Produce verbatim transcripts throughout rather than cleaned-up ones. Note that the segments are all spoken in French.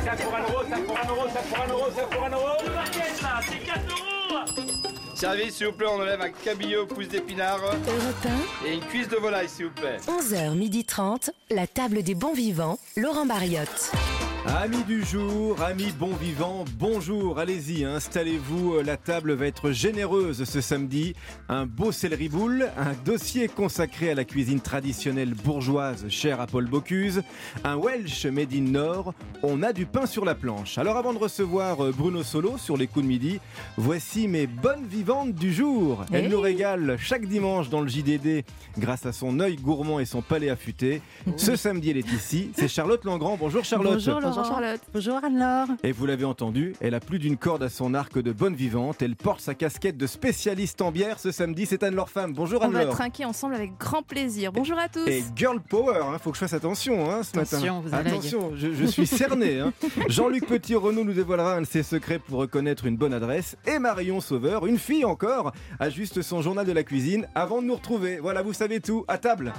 ça pour un euro, ça pour un euro, ça pour un euro, ça pour un euro. Le barquette là, c'est quatre euros. Service, s'il vous plaît, on enlève un cabillaud pousse d'épinards et une cuisse de volaille, s'il vous plaît. onze heures trente, la table des bons vivants, Laurent Barriotte. Amis du jour, amis bons vivants, bonjour, allez-y, installez-vous, la table va être généreuse ce samedi. Un beau céleri boule, un dossier consacré à la cuisine traditionnelle bourgeoise chère à Paul Bocuse, un Welsh made in Nord, on a du pain sur la planche. Alors avant de recevoir Bruno Solo sur les coups de midi, voici mes bonnes vivantes du jour. Elle hey. nous régale chaque dimanche dans le J D D grâce à son œil gourmand et son palais affûté. Ce samedi elle est ici, c'est Charlotte Langrand. Bonjour Charlotte. Bonjour Laurent. Bonjour Charlotte. Bonjour Anne-Laure. Et vous l'avez entendu, elle a plus d'une corde à son arc de bonne vivante. Elle porte sa casquette de spécialiste en bière ce samedi. C'est Anne-Laure Femme. Bonjour Anne-Laure. On va trinquer ensemble avec grand plaisir. Bonjour à tous. Et girl power, il hein, faut que je fasse attention hein, ce attention, matin. Vous attention, je, je suis cerné. Hein. Jean-Luc Petit-Renaud nous dévoilera un de ses secrets pour reconnaître une bonne adresse. Et Marion Sauveur, une fille encore, ajuste son journal de la cuisine avant de nous retrouver. Voilà, vous savez tout. À table.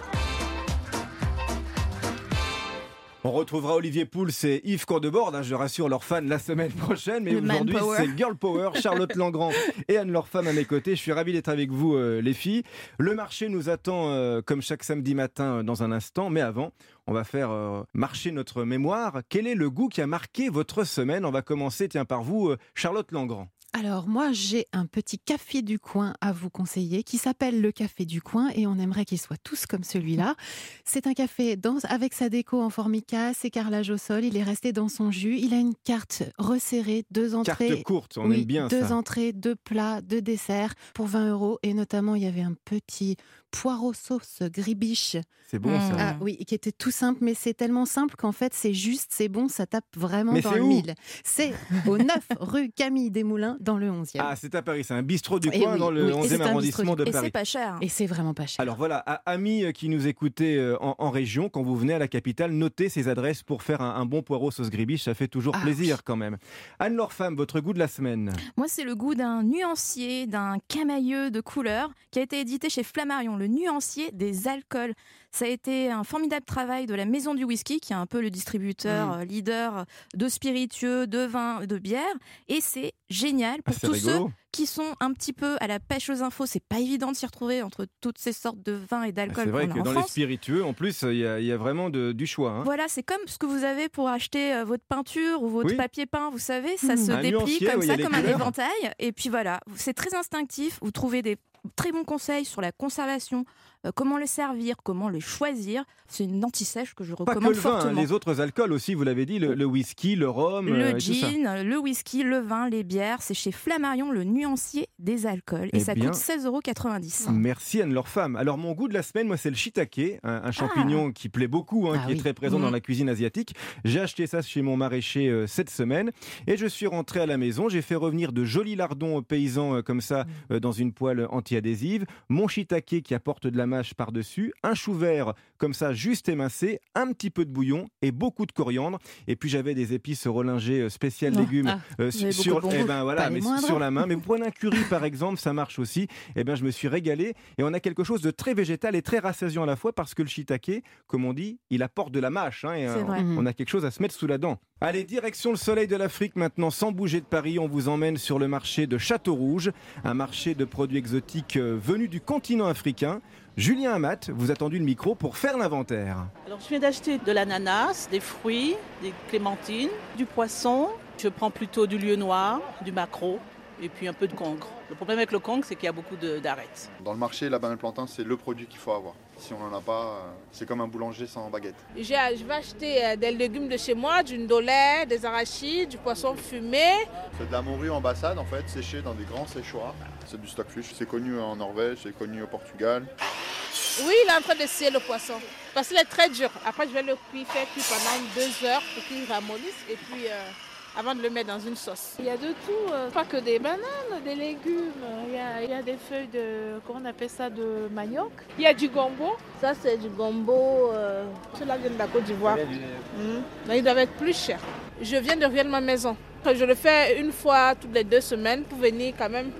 On retrouvera Olivier Pouls et Yves Cordebord, hein, je rassure leurs fans la semaine prochaine, mais Le aujourd'hui c'est Girl Power, Charlotte Langrand et Anne-Laure Femme à mes côtés. Je suis ravi d'être avec vous euh, les filles. Le marché nous attend euh, comme chaque samedi matin euh, dans un instant, mais avant, on va faire euh, marcher notre mémoire. Quel est le goût qui a marqué votre semaine ? On va commencer tiens, par vous, euh, Charlotte Langrand. Alors moi j'ai un petit café du coin à vous conseiller qui s'appelle le café du coin et on aimerait qu'ils soient tous comme celui-là. C'est un café dans, avec sa déco en formica, ses carrelages au sol, il est resté dans son jus, il a une carte resserrée, deux entrées. Carte courte, on oui, aime bien deux ça. Deux entrées, deux plats, deux desserts pour vingt euros et notamment il y avait un petit poireau sauce gribiche. C'est bon ça. Ah oui, qui était tout simple, mais c'est tellement simple qu'en fait c'est juste, c'est bon, ça tape vraiment mais dans c'est le où mille. C'est au neuf rue Camille Desmoulins dans le onzième. Ah, c'est à Paris, c'est un bistrot du Et coin oui, dans le oui, onzième arrondissement de Et Paris. c'est pas cher. Et c'est vraiment pas cher. Alors voilà, à, amis qui nous écoutez en, en région, quand vous venez à la capitale, notez ces adresses pour faire un, un bon poireau sauce gribiche, ça fait toujours ah, plaisir oui. quand même. Anne-Laure Femme, votre goût de la semaine ? Moi, c'est le goût d'un nuancier, d'un camailleux de couleurs qui a été édité chez Flammarion, le nuancier des alcools. Ça a été un formidable travail de la Maison du Whisky, qui est un peu le distributeur mmh. leader de spiritueux, de vin, de bière. Et c'est génial pour ah, c'est tous rigolo. ceux qui sont un petit peu à la pêche aux infos. C'est pas évident de s'y retrouver entre toutes ces sortes de vins et d'alcool. Ah, c'est vrai qu'on que a en dans France. les spiritueux, en plus, il y, y a vraiment de, du choix. Hein. Voilà, c'est comme ce que vous avez pour acheter euh, votre peinture ou votre oui. papier peint, vous savez, ça mmh. se un déplie nuancier, comme ouais, ça, comme un couleurs. éventail. Et puis voilà, c'est très instinctif. Vous trouvez des très bons conseils sur la conservation, euh, comment le servir, comment le choisir. C'est une anti-sèche que je recommande Pas que le vin, fortement. hein, les autres alcools aussi, vous l'avez dit, le, le whisky, le rhum, le euh, gin, le whisky, le vin, les bières. C'est chez Flammarion, le nuancier des alcools. Et eh ça bien, coûte seize euros quatre-vingt-dix. Merci Anne-Laure Femme. Alors mon goût de la semaine, moi c'est le shiitake, un, un champignon ah. qui plaît beaucoup, hein, ah, qui oui. est très présent mmh. dans la cuisine asiatique. J'ai acheté ça chez mon maraîcher euh, cette semaine et je suis rentré à la maison. J'ai fait revenir de jolis lardons paysans euh, comme ça euh, dans une poêle anti-adhésive. Mon shiitake qui apporte de la mâche par-dessus, un chou vert comme ça juste émincé, un petit peu de bouillon et beaucoup de coriandre. Et puis j'avais des épices relingées spéciales non. légumes ah, euh, sur, bon eh ben, voilà, mais sur la main. Mais vous prenez un curry par exemple, ça marche aussi. Eh ben, je me suis régalé et on a quelque chose de très végétal et très rassasiant à la fois parce que le shiitake, comme on dit, il apporte de la mâche. Hein, et, euh, on, on a quelque chose à se mettre sous la dent. Allez, direction le soleil de l'Afrique maintenant, sans bouger de Paris, on vous emmène sur le marché de Château-Rouge, un marché de produits exotiques euh, venus du continent africain. Julien Amat vous a tendu le micro pour faire l'inventaire. Alors je viens d'acheter de l'ananas, des fruits, des clémentines, du poisson. Je prends plutôt du lieu noir, du maquereau et puis un peu de congre. Le problème avec le congre, c'est qu'il y a beaucoup de, d'arêtes. Dans le marché, la banane plantain, c'est le produit qu'il faut avoir. Si on n'en a pas, c'est comme un boulanger sans baguette. J'ai, je vais acheter des légumes de chez moi, du ndolé, des arachides, du poisson fumé. C'est de la morue ambassade, en fait, séchée dans des grands séchoirs. C'est du stockfish, c'est connu en Norvège, c'est connu au Portugal. Oui, il est en train de scier le poisson, parce qu'il est très dur. Après, je vais le cuire, faire cuire pendant deux heures pour qu'il ramollisse et puis euh, avant de le mettre dans une sauce. Il y a de tout, euh, pas que des bananes, des légumes. Il y a, il y a des feuilles de, comment on appelle ça, de manioc. Il y a du gombo. Ça, c'est du gombo. Euh, ceux-là viennent de la Côte d'Ivoire. Mmh. Donc, ils doivent être plus chers. Je viens de revenir de ma maison. Je le fais une fois toutes les deux semaines pour venir quand même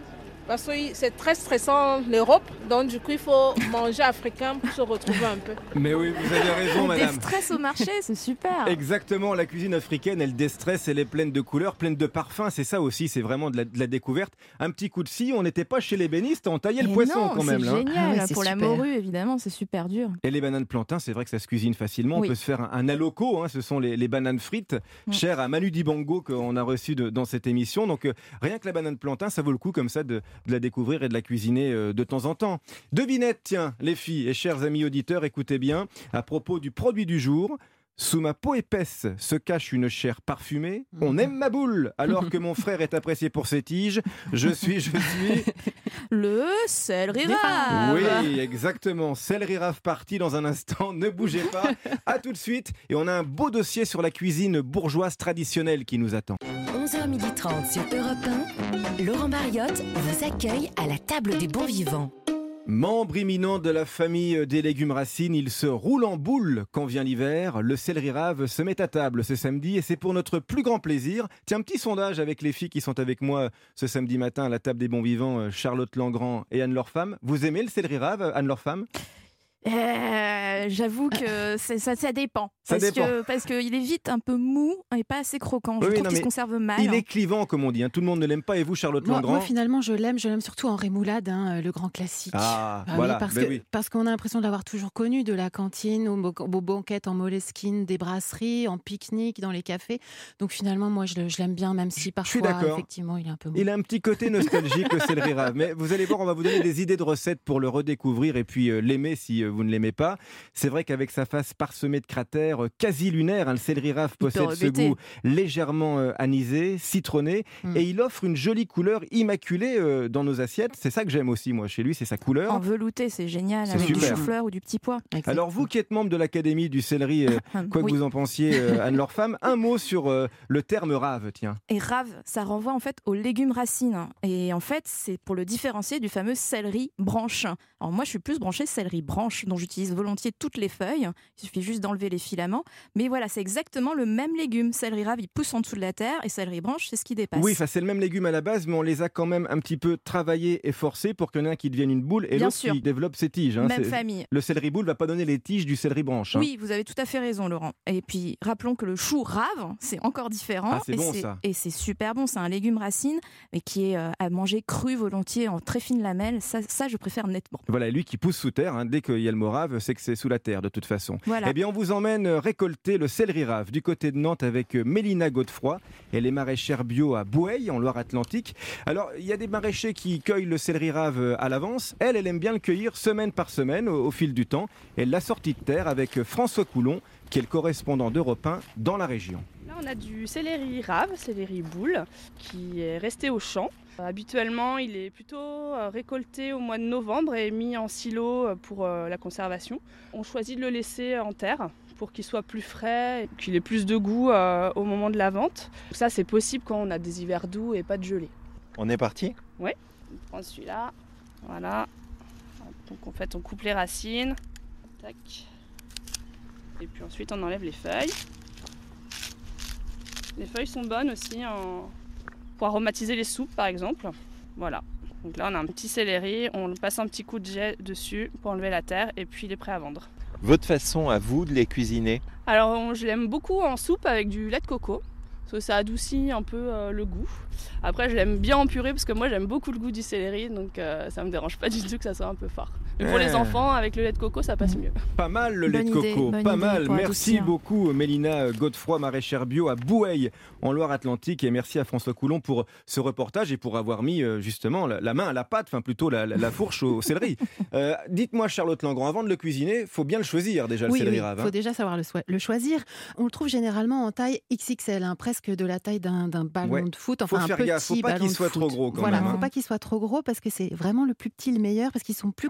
Parce que c'est très stressant l'Europe, donc du coup il faut manger africain pour se retrouver un peu. Mais oui, vous avez raison, On madame. déstresse au marché, c'est super. Exactement, la cuisine africaine, elle déstresse, elle est pleine de couleurs, pleine de parfums, c'est ça aussi, c'est vraiment de la, de la découverte. Un petit coup de scie, on n'était pas chez l'ébéniste, on taillait Et le poisson non, quand même. c'est Là. génial. Ah ouais, c'est Pour la super. morue, évidemment, c'est super dur. Et les bananes plantains, c'est vrai que ça se cuisine facilement. Oui. On peut se faire un, un aloco, hein, ce sont les, les bananes frites, Mm. chères à Manu Dibango qu'on a reçu de- dans cette émission. Donc euh, rien que la banane plantain, ça vaut le coup comme ça de, de la découvrir et de la cuisiner euh, de temps en temps. Devinette, tiens, les filles et chers amis auditeurs, écoutez bien, à propos du produit du jour. Sous ma peau épaisse se cache une chair parfumée. On aime ma boule, alors que mon frère est apprécié pour ses tiges. Je suis, je suis... Le céleri rave. Oui, exactement. Céleri rave parti dans un instant. Ne bougez pas. À tout de suite. Et on a un beau dossier sur la cuisine bourgeoise traditionnelle qui nous attend. onze heures trente sur Europe un, Laurent Mariotte vous accueille à la table des bons vivants. Membre imminent de la famille des légumes racines, il se roule en boule quand vient l'hiver. Le céleri rave se met à table ce samedi et c'est pour notre plus grand plaisir. Tiens, un petit sondage avec les filles qui sont avec moi ce samedi matin à la table des bons vivants, Charlotte Langrand et Anne-Laure Femme. Vous aimez le céleri rave, Anne-Laure Femme ? Euh, J'avoue que c'est- ça, ça dépend. Ça parce dépend. que parce qu'il est vite un peu mou et pas assez croquant. Je Oui, trouve non, qu'il se mais conserve mal. Il est clivant, comme on dit. hein. Tout le monde ne l'aime pas. Et vous, Charlotte Moi, Langrand moi, finalement, je l'aime. Je l'aime surtout en rémoulade, hein, le grand classique. Ah, Ah voilà. oui, parce ben que oui. parce qu'on a l'impression de l'avoir toujours connu, de la cantine aux, bo- aux banquettes en moleskine, des brasseries, en pique-nique, dans les cafés. Donc finalement, moi, je, le- je l'aime bien, même si suis parfois, d'accord. effectivement, il est un peu mou. Il a un petit côté nostalgique, le céleri rave. Mais vous allez voir, on va vous donner des idées de recettes pour le redécouvrir et puis euh, l'aimer si euh, vous ne l'aimez pas. C'est vrai qu'avec sa face parsemée de cratères euh, quasi lunaires, hein, le céleri rave peut possède ce rebêter. goût légèrement euh, anisé, citronné, Mm. et il offre une jolie couleur immaculée euh, dans nos assiettes. C'est ça que j'aime aussi, moi, chez lui, c'est sa couleur. En velouté, c'est génial. C'est Avec du super. chou-fleur ou du petit pois. Alors vous qui êtes membre de l'Académie du céleri, euh, quoi que Oui. vous en pensiez, euh, Anne-Laure Femme, un mot sur euh, le terme rave, tiens. Et rave, ça renvoie en fait aux légumes racines. Et en fait, c'est pour le différencier du fameux céleri branche. Alors moi, je suis plus branchée céleri branche, dont j'utilise volontiers toutes les feuilles. Il suffit juste d'enlever les filaments. Mais voilà, c'est exactement le même légume. Céleri rave, il pousse en dessous de la terre, et céleri branche, c'est ce qui dépasse. Oui, enfin, c'est le même légume à la base, mais on les a quand même un petit peu travaillés et forcés pour qu'il y en ait un qui devienne une boule et Bien l'autre sûr. qui développe ses tiges. hein. Même C'est- famille. Le céleri boule va pas donner les tiges du céleri branche. hein. Oui, vous avez tout à fait raison, Laurent. Et puis, rappelons que le chou rave, c'est encore différent. Ah, c'est et bon, ça. Et c'est super bon. C'est un légume racine, mais qui est euh, à manger cru volontiers en très fines lamelles. Ça, ça je préfère nettement. Voilà, lui qui pousse sous terre, hein. Dès qu'il y a le mot rave, c'est que c'est sous la terre de toute façon. Voilà. Eh bien, on vous emmène euh, récolter le céleri rave du côté de Nantes avec euh, Mélina Godefroy. Elle est maraîchère bio à Boueil, en Loire-Atlantique. Alors, il y a des maraîchers qui cueillent le céleri rave euh, à l'avance. Elle, elle aime bien le cueillir semaine par semaine au, au fil du temps. Elle l'a sorti de terre avec euh, François Coulon, qui est le correspondant d'Europe un dans la région. Là, on a du céleri rave, céleri boule, qui est resté au champ. Euh, Habituellement, il est plutôt euh, récolté au mois de novembre et mis en silo euh, pour euh, la conservation. On choisit de le laisser en terre pour qu'il soit plus frais et qu'il ait plus de goût euh, au moment de la vente. Ça, c'est possible quand on a des hivers doux et pas de gelée. On est parti ? Oui, on prend celui-là. Voilà. Donc en fait, on coupe les racines. Tac. Et puis ensuite, on enlève les feuilles. Les feuilles sont bonnes aussi en... pour aromatiser les soupes, par exemple. Voilà. Donc là, on a un petit céleri. On passe un petit coup de jet dessus pour enlever la terre et puis il est prêt à vendre. Votre façon à vous de les cuisiner ? Alors, on- je l'aime beaucoup en soupe avec du lait de coco. Parce que ça adoucit un peu euh, le goût. Après, je l'aime bien en purée parce que moi, j'aime beaucoup le goût du céleri. Donc, euh, ça me dérange pas du tout que ça soit un peu fort. Mais pour Eh. les enfants, avec le lait de coco, ça passe mieux. Pas mal le lait Bonne de idée, coco, bonne pas idée mal. pour Merci adoucir. beaucoup Mélina Godefroy, maraîchère bio à Boueil en Loire-Atlantique, et merci à François Coulon pour ce reportage et pour avoir mis euh, justement la, la main à la pâte, enfin plutôt la, la- la fourche au céleri. Euh, dites-moi Charlotte Langrand, avant de le cuisiner, faut bien le choisir déjà le Oui, céleri oui, rave. il hein. faut déjà savoir le, soi- le choisir. On le trouve généralement en taille X X L, hein, presque de la taille d'un d'un ballon Ouais. de foot, Faut enfin un faire petit gaffe, faut pas ballon qu'il de soit foot. trop gros quand voilà, même, hein. faut pas qu'il soit trop gros parce que c'est vraiment le plus petit le meilleur parce qu'ils sont plus concentrés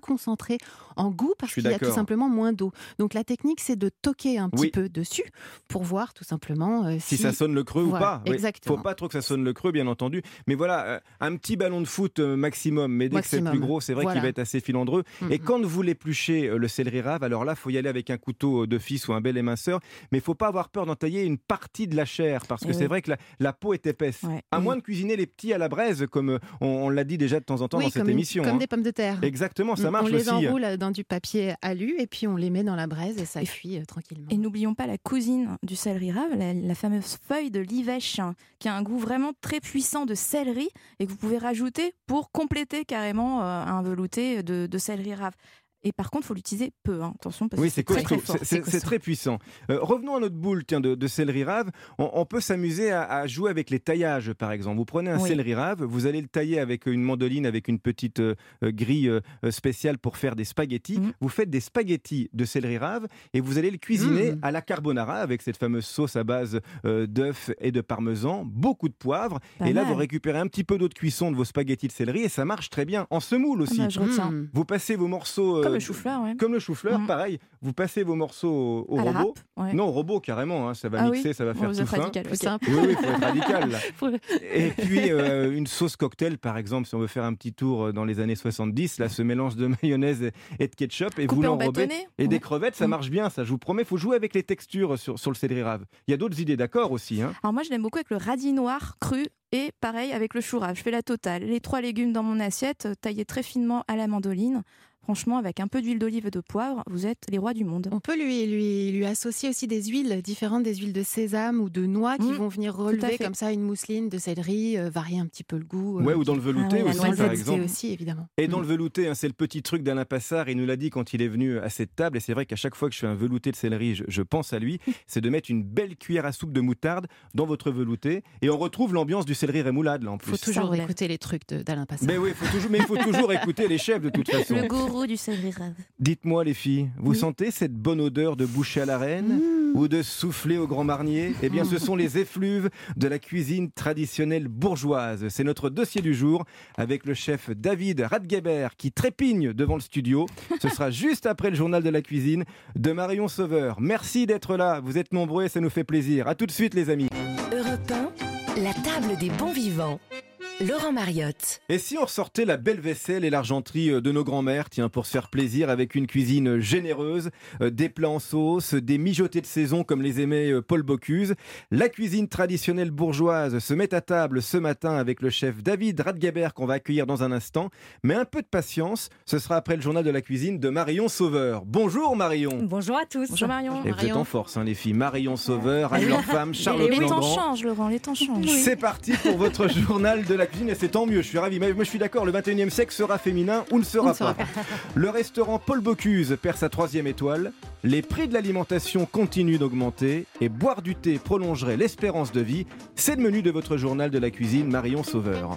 rentrer en goût parce qu'il y a tout simplement moins d'eau. Donc la technique, c'est de toquer un petit oui. peu dessus pour voir tout simplement euh, si... si si ça sonne le creux voilà, ou pas. Exactement. Il ne faut pas trop que ça sonne le creux, bien entendu. Mais voilà, euh, un petit ballon de foot euh, maximum, mais dès maximum. que c'est plus gros, c'est vrai voilà. qu'il va être assez filandreux. Mm-hmm. Et quand vous l'épluchez, euh, le céleri rave, alors là, il faut y aller avec un couteau d'office ou un bel éminceur, mais il ne faut pas avoir peur d'entailler une partie de la chair, parce que et c'est oui. vrai que la, la peau est épaisse. Ouais. À mmh. moins de cuisiner les petits à la braise, comme on, on l'a dit déjà de temps en temps oui, dans cette une, émission. Comme hein. des pommes de terre. Exactement, ça marche aussi. On les aussi. enroule dans du papier alu et puis on les met dans la braise et ça et cuit euh, tranquillement. Et n'oublions pas la cousine du céleri rave, la, la fameuse feuille de l'ivèche, hein, qui a un goût vraiment très puissant de céleri et que vous pouvez rajouter pour compléter carrément euh, un velouté de, de céleri rave. Et par contre, il faut l'utiliser peu, hein. Attention, parce oui, que c'est, c'est, très, très fort. C'est, c'est, c'est très puissant. Euh, revenons à notre boule tiens, de, de céleri rave. On, on peut s'amuser à, à jouer avec les taillages, par exemple. Vous prenez un oui. céleri rave, vous allez le tailler avec une mandoline, avec une petite euh, grille euh, spéciale pour faire des spaghettis. Mmh. Vous faites des spaghettis de céleri rave et vous allez le cuisiner mmh. à la carbonara avec cette fameuse sauce à base euh, d'œufs et de parmesan, beaucoup de poivre. Pas et mal. Là, vous récupérez un petit peu d'eau de cuisson de vos spaghettis de céleri et ça marche très bien. En semoule aussi. Ah bah, je retiens. Mmh. Vous passez vos morceaux... Euh, Comme le chou-fleur, ouais. Comme le chou-fleur, mmh. pareil, vous passez vos morceaux au, au robot. Râpe, ouais. Non, au robot carrément, hein, ça va ah mixer, oui ça va faire bon, tout fin. Radical, okay. simple. Oui, il faut être radical. Là. Et puis euh, une sauce cocktail, par exemple, si on veut faire un petit tour dans les années soixante-dix, là, ce mélange de mayonnaise et de ketchup, et Coupé vous l'enrobez. Et ouais. des crevettes, ça marche bien, ça. Je vous promets, il faut jouer avec les textures sur, sur le céleri rave. Il y a d'autres idées, d'accord aussi. Hein. Alors moi, je l'aime beaucoup avec le radis noir cru. Et pareil avec le chou rave, je fais la totale. Les trois légumes dans mon assiette, taillés très finement à la mandoline. Franchement, avec un peu d'huile d'olive et de poivre, vous êtes les rois du monde. On peut lui, lui, lui associer aussi des huiles différentes, des huiles de sésame ou de noix qui mmh, vont venir relever comme ça une mousseline de céleri, euh, varier un petit peu le goût. Euh, ouais, ou dans le velouté ah, ouais, aussi, la par exemple. aussi, évidemment. Et dans mmh. le velouté, hein, c'est le petit truc d'Alain Passard. Il nous l'a dit quand il est venu à cette table. Et c'est vrai qu'à chaque fois que je fais un velouté de céleri, je, je pense à lui. C'est de mettre une belle cuillère à soupe de moutarde dans votre velouté. Et on retrouve l'ambiance du céleri rémoulade, là, en plus. Il faut toujours ça, écouter les trucs de, d'Alain Passard. Mais oui, faut toujours, mais il faut toujours écouter les chefs, de toute façon. Le gourou du céleri rave. Dites-moi les filles, vous oui. sentez cette bonne odeur de boucher à la reine mmh. ou de souffler au Grand Marnier ? Eh bien, ce sont les effluves de la cuisine traditionnelle bourgeoise. C'est notre dossier du jour avec le chef David Radgeber qui trépigne devant le studio. Ce sera juste après le journal de la cuisine de Marion Sauveur. Merci d'être là, vous êtes nombreux et ça nous fait plaisir. À tout de suite les amis. Europe un, la table des bons vivants. Laurent Mariotte. Et si on ressortait la belle vaisselle et l'argenterie de nos grands-mères, tiens, pour se faire plaisir avec une cuisine généreuse, euh, des plats en sauce, des mijotés de saison comme les aimait euh, Paul Bocuse. La cuisine traditionnelle bourgeoise se met à table ce matin avec le chef David Radgeber qu'on va accueillir dans un instant. Mais un peu de patience, ce sera après le journal de la cuisine de Marion Sauveur. Bonjour Marion. Bonjour à tous. Bonjour Marion. Et vous êtes en force hein, les filles. Marion Sauveur, Anne-Laure Femme, Charlotte Les Langrand. temps changent Laurent, les temps changent. C'est parti pour votre journal de la cuisine et c'est tant mieux, je suis ravi. Moi je suis d'accord, le vingt et unième siècle sera féminin ou ne sera, ne sera pas. pas. Le restaurant Paul Bocuse perd sa troisième étoile, les prix de l'alimentation continuent d'augmenter et boire du thé prolongerait l'espérance de vie. C'est le menu de votre journal de la cuisine Marion Sauveur.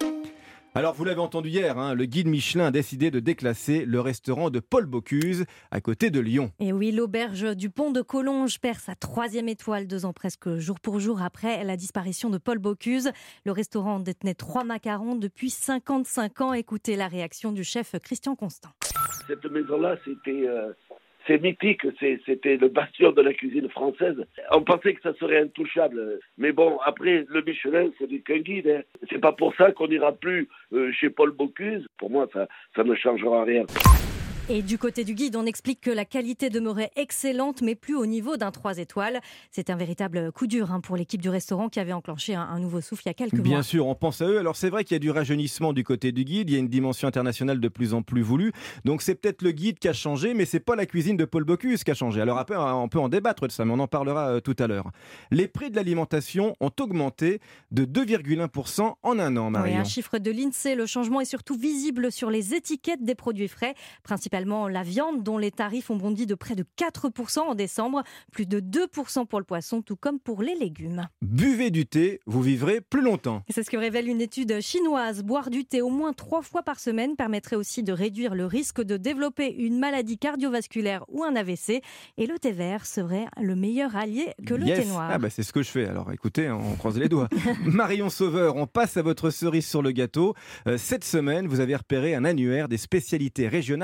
Alors vous l'avez entendu hier, hein, le guide Michelin a décidé de déclasser le restaurant de Paul Bocuse à côté de Lyon. Et oui, l'auberge du Pont de Collonges perd sa troisième étoile deux ans presque jour pour jour après la disparition de Paul Bocuse. Le restaurant détenait trois macarons depuis cinquante-cinq ans. Écoutez la réaction du chef Christian Constant. Cette maison-là, c'était... Euh... C'est mythique, c'est, c'était le bastion de la cuisine française. On pensait que ça serait intouchable. Mais bon, après, le Michelin, c'est qu'un guide. Hein. C'est pas pour ça qu'on n'ira plus euh, chez Paul Bocuse. Pour moi, ça, ça ne changera rien. Et du côté du guide, on explique que la qualité demeurait excellente, mais plus au niveau d'un trois étoiles. C'est un véritable coup dur hein, pour l'équipe du restaurant qui avait enclenché un, un nouveau souffle il y a quelques mois. Bien sûr, on pense à eux. Alors c'est vrai qu'il y a du rajeunissement du côté du guide, il y a une dimension internationale de plus en plus voulue. Donc c'est peut-être le guide qui a changé, mais c'est pas la cuisine de Paul Bocuse qui a changé. Alors après, on peut en débattre de ça, mais on en parlera euh, tout à l'heure. Les prix de l'alimentation ont augmenté de deux virgule un pour cent en un an, Marion. Oui, un chiffre de l'INSEE. Le changement est surtout visible sur les étiquettes des produits frais, principalement la viande dont les tarifs ont bondi de près de quatre pour cent en décembre, plus de deux pour cent pour le poisson, tout comme pour les légumes. Buvez du thé, vous vivrez plus longtemps. C'est ce que révèle une étude chinoise. Boire du thé au moins trois fois par semaine permettrait aussi de réduire le risque de développer une maladie cardiovasculaire ou un A V C. Et le thé vert serait le meilleur allié que le yes. thé noir. Ah bah c'est ce que je fais. Alors écoutez, on croise les doigts. Marion Sauveur, on passe à votre cerise sur le gâteau. Euh, cette semaine, vous avez repéré un annuaire des spécialités régionales France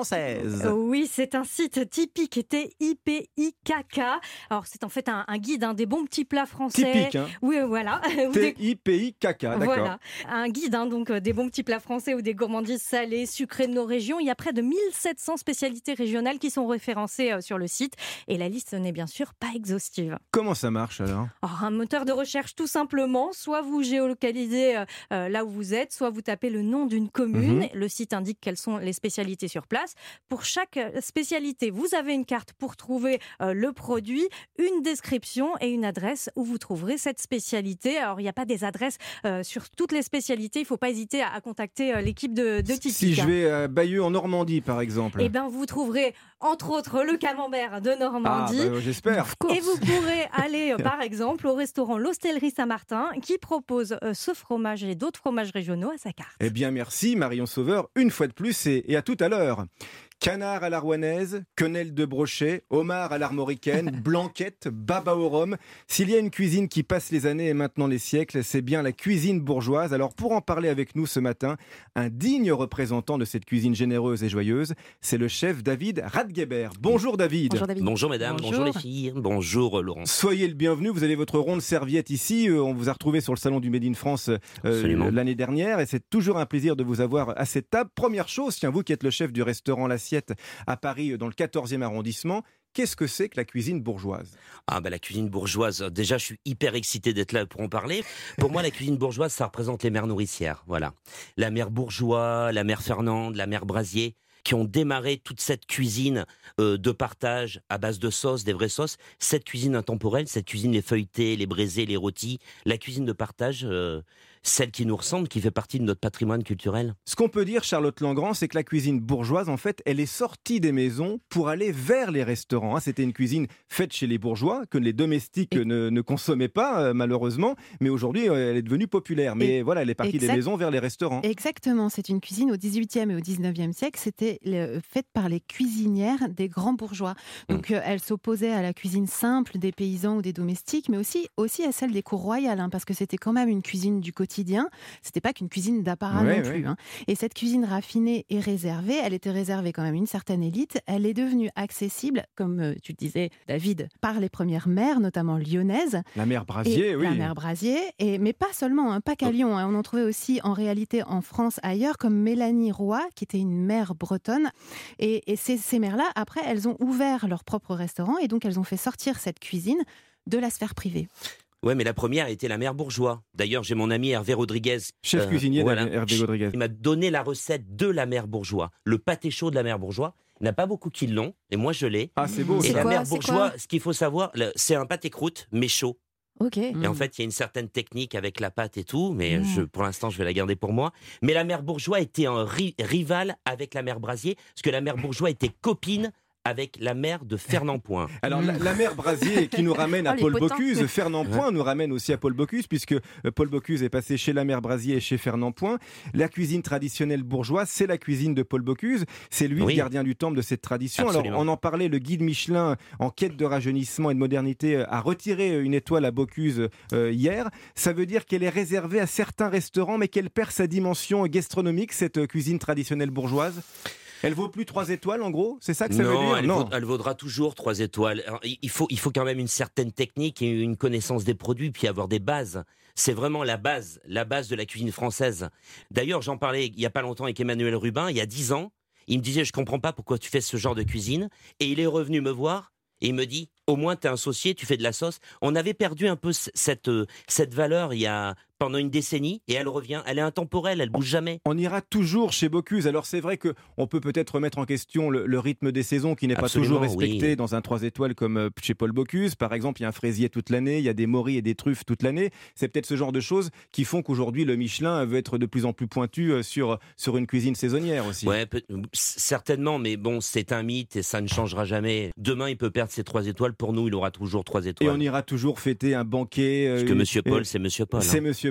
française. Oui, c'est un site typique, T I P I K K. Alors, c'est en fait un, un guide hein, des bons petits plats français. Typique, hein. Oui, voilà. T I P I K K, d'accord. Voilà, un guide hein, donc, des bons petits plats français ou des gourmandises salées, sucrées de nos régions. Il y a près de mille sept cents spécialités régionales qui sont référencées euh, sur le site. Et la liste n'est bien sûr pas exhaustive. Comment ça marche alors ? Alors, un moteur de recherche tout simplement. Soit vous géolocalisez euh, euh, là où vous êtes, soit vous tapez le nom d'une commune. Mmh. Le site indique quelles sont les spécialités sur place. Pour chaque spécialité, vous avez une carte pour trouver euh, le produit, une description et une adresse où vous trouverez cette spécialité. Alors, il n'y a pas des adresses euh, sur toutes les spécialités. Il ne faut pas hésiter à, à contacter euh, l'équipe de, de Typique. Si je vais à Bayeux en Normandie, par exemple. Eh bien, vous trouverez entre autres le camembert de Normandie. Ah, bah, j'espère. Et vous pourrez aller, par exemple, au restaurant L'Hostellerie Saint-Martin qui propose euh, ce fromage et d'autres fromages régionaux à sa carte. Eh bien, merci Marion Sauveur, une fois de plus, et, et à tout à l'heure. Canard à la rouennaise, quenelle de brochet, homard à l'armoricaine, blanquette, baba au rhum. S'il y a une cuisine qui passe les années et maintenant les siècles, c'est bien la cuisine bourgeoise. Alors pour en parler avec nous ce matin, un digne représentant de cette cuisine généreuse et joyeuse, c'est le chef David Radgeber. Bonjour David. Bonjour David. Bonjour mesdames, bonjour. bonjour les filles, bonjour Laurence. Soyez le bienvenu, vous avez votre ronde serviette ici. On vous a retrouvé sur le salon du Made in France euh, l'année dernière et c'est toujours un plaisir de vous avoir à cette table. Première chose, tiens, vous qui êtes le chef du restaurant L'Assiette à Paris, dans le quatorzième arrondissement. Qu'est-ce que c'est que la cuisine bourgeoise ? Ah bah la cuisine bourgeoise, déjà je suis hyper excité d'être là pour en parler. Pour moi la cuisine bourgeoise ça représente les mères nourricières, voilà. La mère Bourgeois, la mère Fernande, la mère Brasier qui ont démarré toute cette cuisine euh, de partage à base de sauces, des vraies sauces, cette cuisine intemporelle, cette cuisine les feuilletés, les braisés, les rôtis, la cuisine de partage, euh, celle qui nous ressemble, qui fait partie de notre patrimoine culturel. Ce qu'on peut dire, Charlotte Langrand, c'est que la cuisine bourgeoise, en fait, elle est sortie des maisons pour aller vers les restaurants. C'était une cuisine faite chez les bourgeois, que les domestiques et... ne, ne consommaient pas, euh, malheureusement, mais aujourd'hui, euh, elle est devenue populaire. Mais et... voilà, elle est partie exact... des maisons vers les restaurants. Exactement, c'est une cuisine au dix-huitième et au dix-neuvième siècle, c'était le... faite par les cuisinières des grands bourgeois. Donc, mmh. euh, elle s'opposait à la cuisine simple des paysans ou des domestiques, mais aussi, aussi à celle des cours royales, hein, parce que c'était quand même une cuisine du quotidien. C'était pas qu'une cuisine d'apparat ouais, non plus. Ouais. Hein. Et cette cuisine raffinée et réservée, elle était réservée quand même à une certaine élite. Elle est devenue accessible, comme euh, tu le disais, David, par les premières mères, notamment lyonnaises. La mère Brasier, et oui. La mère Brasier, et, mais pas seulement, hein, pas qu'à Lyon. Hein. On en trouvait aussi en réalité en France ailleurs, comme Mélanie Roy, qui était une mère bretonne. Et, et ces, ces mères-là, après, elles ont ouvert leur propre restaurant et donc elles ont fait sortir cette cuisine de la sphère privée. Ouais, mais la première était la mère Bourgeois. D'ailleurs, j'ai mon ami Hervé Rodriguez. Chef euh, cuisinier voilà. Hervé Rodriguez. Il m'a donné la recette de la mère Bourgeois. Le pâté chaud de la mère Bourgeois. Il n'y en a pas beaucoup qui l'ont, et moi je l'ai. Ah, c'est beau. Et c'est la quoi, mère Bourgeois, ce qu'il faut savoir, c'est un pâté croûte, mais chaud. Ok. Et mmh. en fait, il y a une certaine technique avec la pâte et tout, mais mmh. je, pour l'instant, je vais la garder pour moi. Mais la mère Bourgeois était un ri- rival avec la mère Brasier, parce que la mère Bourgeois était copine avec la mère de Fernand Point. Alors la, la mère Brasier qui nous ramène à oh, Paul Bocuse, Fernand Point nous ramène aussi à Paul Bocuse puisque Paul Bocuse est passé chez la mère Brasier et chez Fernand Point. La cuisine traditionnelle bourgeoise, c'est la cuisine de Paul Bocuse, c'est lui oui. le gardien du temple de cette tradition. Absolument. Alors on en parlait, le guide Michelin en quête de rajeunissement et de modernité a retiré une étoile à Bocuse euh, hier. Ça veut dire qu'elle est réservée à certains restaurants mais qu'elle perd sa dimension gastronomique, cette cuisine traditionnelle bourgeoise. Elle vaut plus trois étoiles en gros, c'est ça que ça non, veut dire elle Non, vaut, elle vaudra toujours trois étoiles. Alors, il faut, il faut quand même une certaine technique et une connaissance des produits, puis avoir des bases. C'est vraiment la base, la base de la cuisine française. D'ailleurs, j'en parlais il y a pas longtemps avec Emmanuel Rubin, il y a dix ans. Il me disait, je comprends pas pourquoi tu fais ce genre de cuisine. Et il est revenu me voir et il me dit, au moins t'es associé, tu fais de la sauce. On avait perdu un peu cette, cette valeur il y a pendant une décennie et elle revient, elle est intemporelle, elle bouge jamais. On ira toujours chez Bocuse. Alors c'est vrai qu'on peut peut-être remettre en question le, le rythme des saisons qui n'est Absolument, pas toujours respecté oui. dans un trois étoiles comme chez Paul Bocuse. Par exemple, il y a un fraisier toute l'année, il y a des morilles et des truffes toute l'année. C'est peut-être ce genre de choses qui font qu'aujourd'hui le Michelin veut être de plus en plus pointu sur, sur une cuisine saisonnière aussi. Ouais, peut, certainement, mais bon, c'est un mythe et ça ne changera jamais. Demain, il peut perdre ses trois étoiles. Pour nous, il aura toujours trois étoiles. Et on ira toujours fêter un banquet. Parce que Monsieur Paul, c'est Monsieur Paul. C'est hein. Monsieur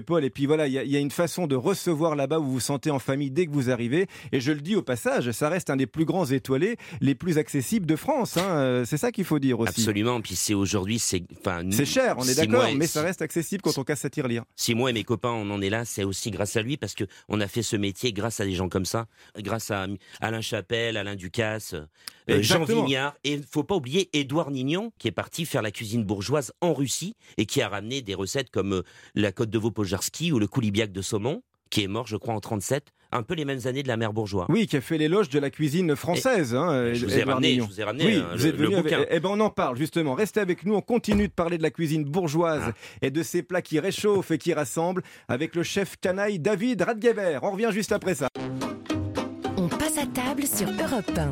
Paul. Et puis voilà, il y, y a une façon de recevoir là-bas où vous vous sentez en famille dès que vous arrivez. Et je le dis au passage, ça reste un des plus grands étoilés, les plus accessibles de France. Hein. C'est ça qu'il faut dire aussi. Absolument. Puis c'est aujourd'hui, c'est, enfin, c'est cher, on est d'accord, moi, mais si, ça reste accessible quand on casse sa tirelire. Si moi et mes copains on en est là, c'est aussi grâce à lui parce que on a fait ce métier grâce à des gens comme ça, grâce à Alain Chapelle, Alain Ducasse, euh, Jean Vignard. Et il faut pas oublier Édouard Nignon qui est parti faire la cuisine bourgeoise en Russie et qui a ramené des recettes comme euh, la côte de veau Pojarski ou le coulibiac de saumon, qui est mort, je crois, en trente-sept, un peu les mêmes années de la mère Bourgeois. Oui, qui a fait l'éloge de la cuisine française. Et, hein, je, vous ai ramené, je vous ai ramené oui, hein, vous êtes le, venu le bouquin. Avec, eh ben on en parle justement. Restez avec nous, on continue de parler de la cuisine bourgeoise ah. et de ces plats qui réchauffent et qui rassemblent avec le chef canaille David Radgeber. On revient juste après ça. On passe à table sur Europe un.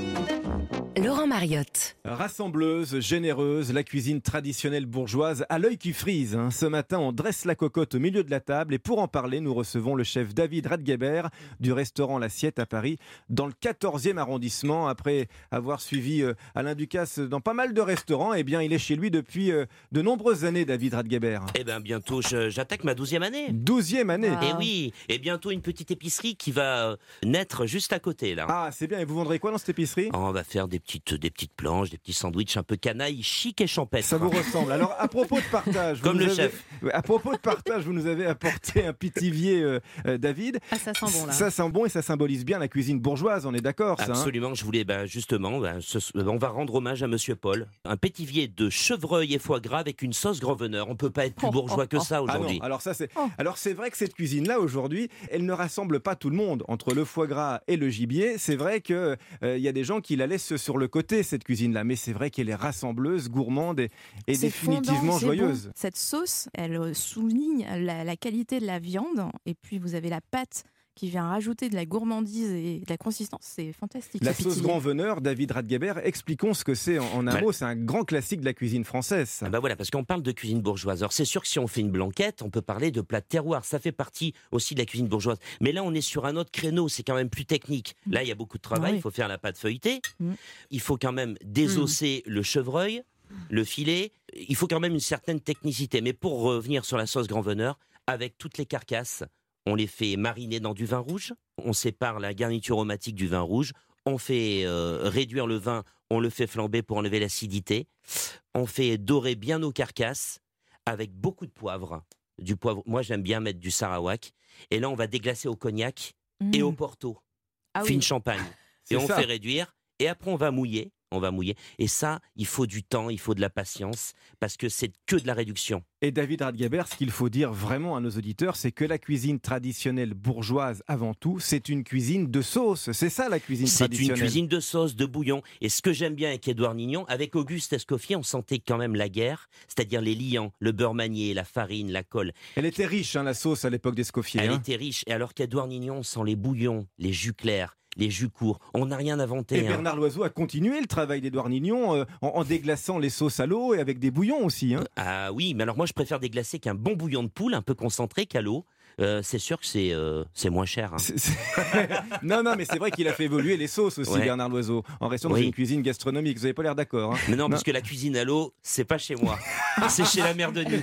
Laurent Mariotte. Rassembleuse, généreuse, la cuisine traditionnelle bourgeoise à l'œil qui frise. Hein. Ce matin, on dresse la cocotte au milieu de la table et pour en parler, nous recevons le chef David Radgeber du restaurant L'Assiette à Paris, dans le quatorzième arrondissement. Après avoir suivi euh, Alain Ducasse dans pas mal de restaurants, eh bien, il est chez lui depuis euh, de nombreuses années, David Radgeber. Eh bien, bientôt, je, j'attaque ma douzième année. Douzième année. Et oui, et bientôt une petite épicerie qui va naître juste à côté, là. Ah, c'est bien. Et vous vendrez quoi dans cette épicerie ? Oh, on va faire des petites, des petites planches, des petits sandwichs un peu canaille, chic et champêtre. Ça vous ressemble. Alors, à propos de partage, comme vous le avez, chef. À propos de partage, vous nous avez apporté un pithivier, euh, euh, David. Ah, ça sent bon là. Ça sent bon et ça symbolise bien la cuisine bourgeoise. On est d'accord, ça. Absolument. Hein, je voulais, ben, justement, ben, ce, on va rendre hommage à Monsieur Paul. Un pétivier de chevreuil et foie gras avec une sauce grand veneur. On peut pas être plus bourgeois que ça aujourd'hui. Ah non. Alors ça, c'est. Oh. Alors c'est vrai que cette cuisine-là aujourd'hui, elle ne rassemble pas tout le monde. Entre le foie gras et le gibier, c'est vrai que il euh, y a des gens qui la laissent sur le côté cette cuisine-là, mais c'est vrai qu'elle est rassembleuse, gourmande et, et définitivement fondant, joyeuse. Bon. Cette sauce, elle souligne la, la qualité de la viande, et puis vous avez la pâte qui vient rajouter de la gourmandise et de la consistance, c'est fantastique. La sauce grand veneur, David Radgeber, expliquons ce que c'est en, en un ouais. mot, c'est un grand classique de la cuisine française. Ah bah voilà, parce qu'on parle de cuisine bourgeoise. Alors c'est sûr que si on fait une blanquette, on peut parler de plat de terroir, ça fait partie aussi de la cuisine bourgeoise. Mais là on est sur un autre créneau, c'est quand même plus technique. Là il y a beaucoup de travail, il oui. faut faire la pâte feuilletée, mmh. il faut quand même désosser mmh. le chevreuil, le filet, il faut quand même une certaine technicité. Mais pour revenir sur la sauce grand veneur, avec toutes les carcasses, on les fait mariner dans du vin rouge, on sépare la garniture aromatique du vin rouge, on fait euh, réduire le vin, on le fait flamber pour enlever l'acidité, on fait dorer bien nos carcasses avec beaucoup de poivre. Du poivre. Moi j'aime bien mettre du sarawak, et là on va déglacer au cognac mmh. et au porto, ah fine oui. champagne, et on ça. fait réduire, et après on va mouiller. On va mouiller. Et ça, il faut du temps, il faut de la patience, parce que c'est que de la réduction. Et David Radgeber, ce qu'il faut dire vraiment à nos auditeurs, c'est que la cuisine traditionnelle bourgeoise, avant tout, c'est une cuisine de sauce. C'est ça la cuisine c'est traditionnelle. C'est une cuisine de sauce, de bouillon. Et ce que j'aime bien avec Édouard Nignon, avec Auguste Escoffier, on sentait quand même la guerre, c'est-à-dire les liants, le beurre manié, la farine, la colle. Elle était riche, hein, la sauce, à l'époque d'Escoffier. Elle hein. était riche. Et alors qu'Édouard Nignon, on sent les bouillons, les jus clairs, les jus courts. On n'a rien inventé. Et hein. Bernard Loiseau a continué le travail d'Édouard Nignon euh, en, en déglaçant les sauces à l'eau et avec des bouillons aussi. Hein. Ah oui, mais alors moi je préfère déglacer qu'un bon bouillon de poule, un peu concentré qu'à l'eau. Euh, c'est sûr que c'est, euh, c'est moins cher. Hein. C'est, c'est... non, non, mais c'est vrai qu'il a fait évoluer les sauces aussi, ouais. Bernard Loiseau, en restant dans oui. une cuisine gastronomique. Vous n'avez pas l'air d'accord. Hein. Mais non, non, parce que la cuisine à l'eau, c'est pas chez moi. C'est chez la mère Denis.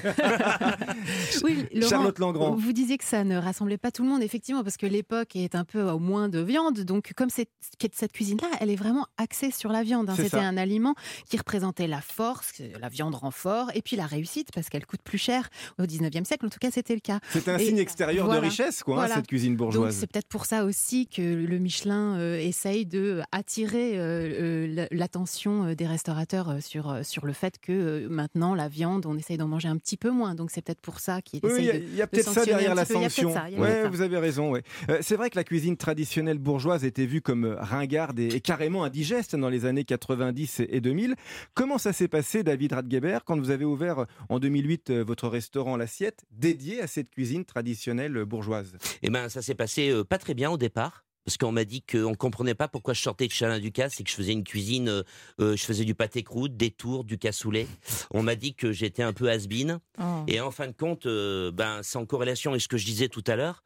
Oui, Laurent, Charlotte Langrand. Vous disiez que ça ne rassemblait pas tout le monde, effectivement, parce que l'époque est un peu au moins de viande. Donc, comme c'est, cette cuisine-là, elle est vraiment axée sur la viande. Hein. C'était ça. Un aliment qui représentait la force, la viande rend fort, et puis la réussite, parce qu'elle coûte plus cher. Au dixneuvième siècle, en tout cas, c'était le cas. C'est un et signe extérieur voilà. de richesse. Quoi, voilà. hein, cette cuisine bourgeoise. Donc c'est peut-être pour ça aussi que le Michelin euh, essaye de attirer euh, euh, l'attention des restaurateurs sur, euh, sur le fait que euh, maintenant la viande, on essaye d'en manger un petit peu moins. Donc c'est peut-être pour ça qu'il oui, essaye y a, de Il y a peut-être ça derrière la sanction. Oui, ouais, vous avez raison. Ouais. Euh, c'est vrai que la cuisine traditionnelle bourgeoise était vue comme ringarde et, et carrément indigeste dans les années quatre-vingt-dix et deux mille. Comment ça s'est passé, David Radgeber, quand vous avez ouvert en deux mille huit votre restaurant L'Assiette, dédié à cette cuisine traditionnelle bourgeoise? Eh ben, ça s'est passé euh, pas très bien au départ. Parce qu'on m'a dit qu'on ne comprenait pas pourquoi je sortais de chez Alain Ducasse et que je faisais une cuisine, euh, euh, je faisais du pâté croûte, des tours, du cassoulet. On m'a dit que j'étais un peu has-been. Oh. Et en fin de compte, euh, ben, c'est en corrélation avec ce que je disais tout à l'heure.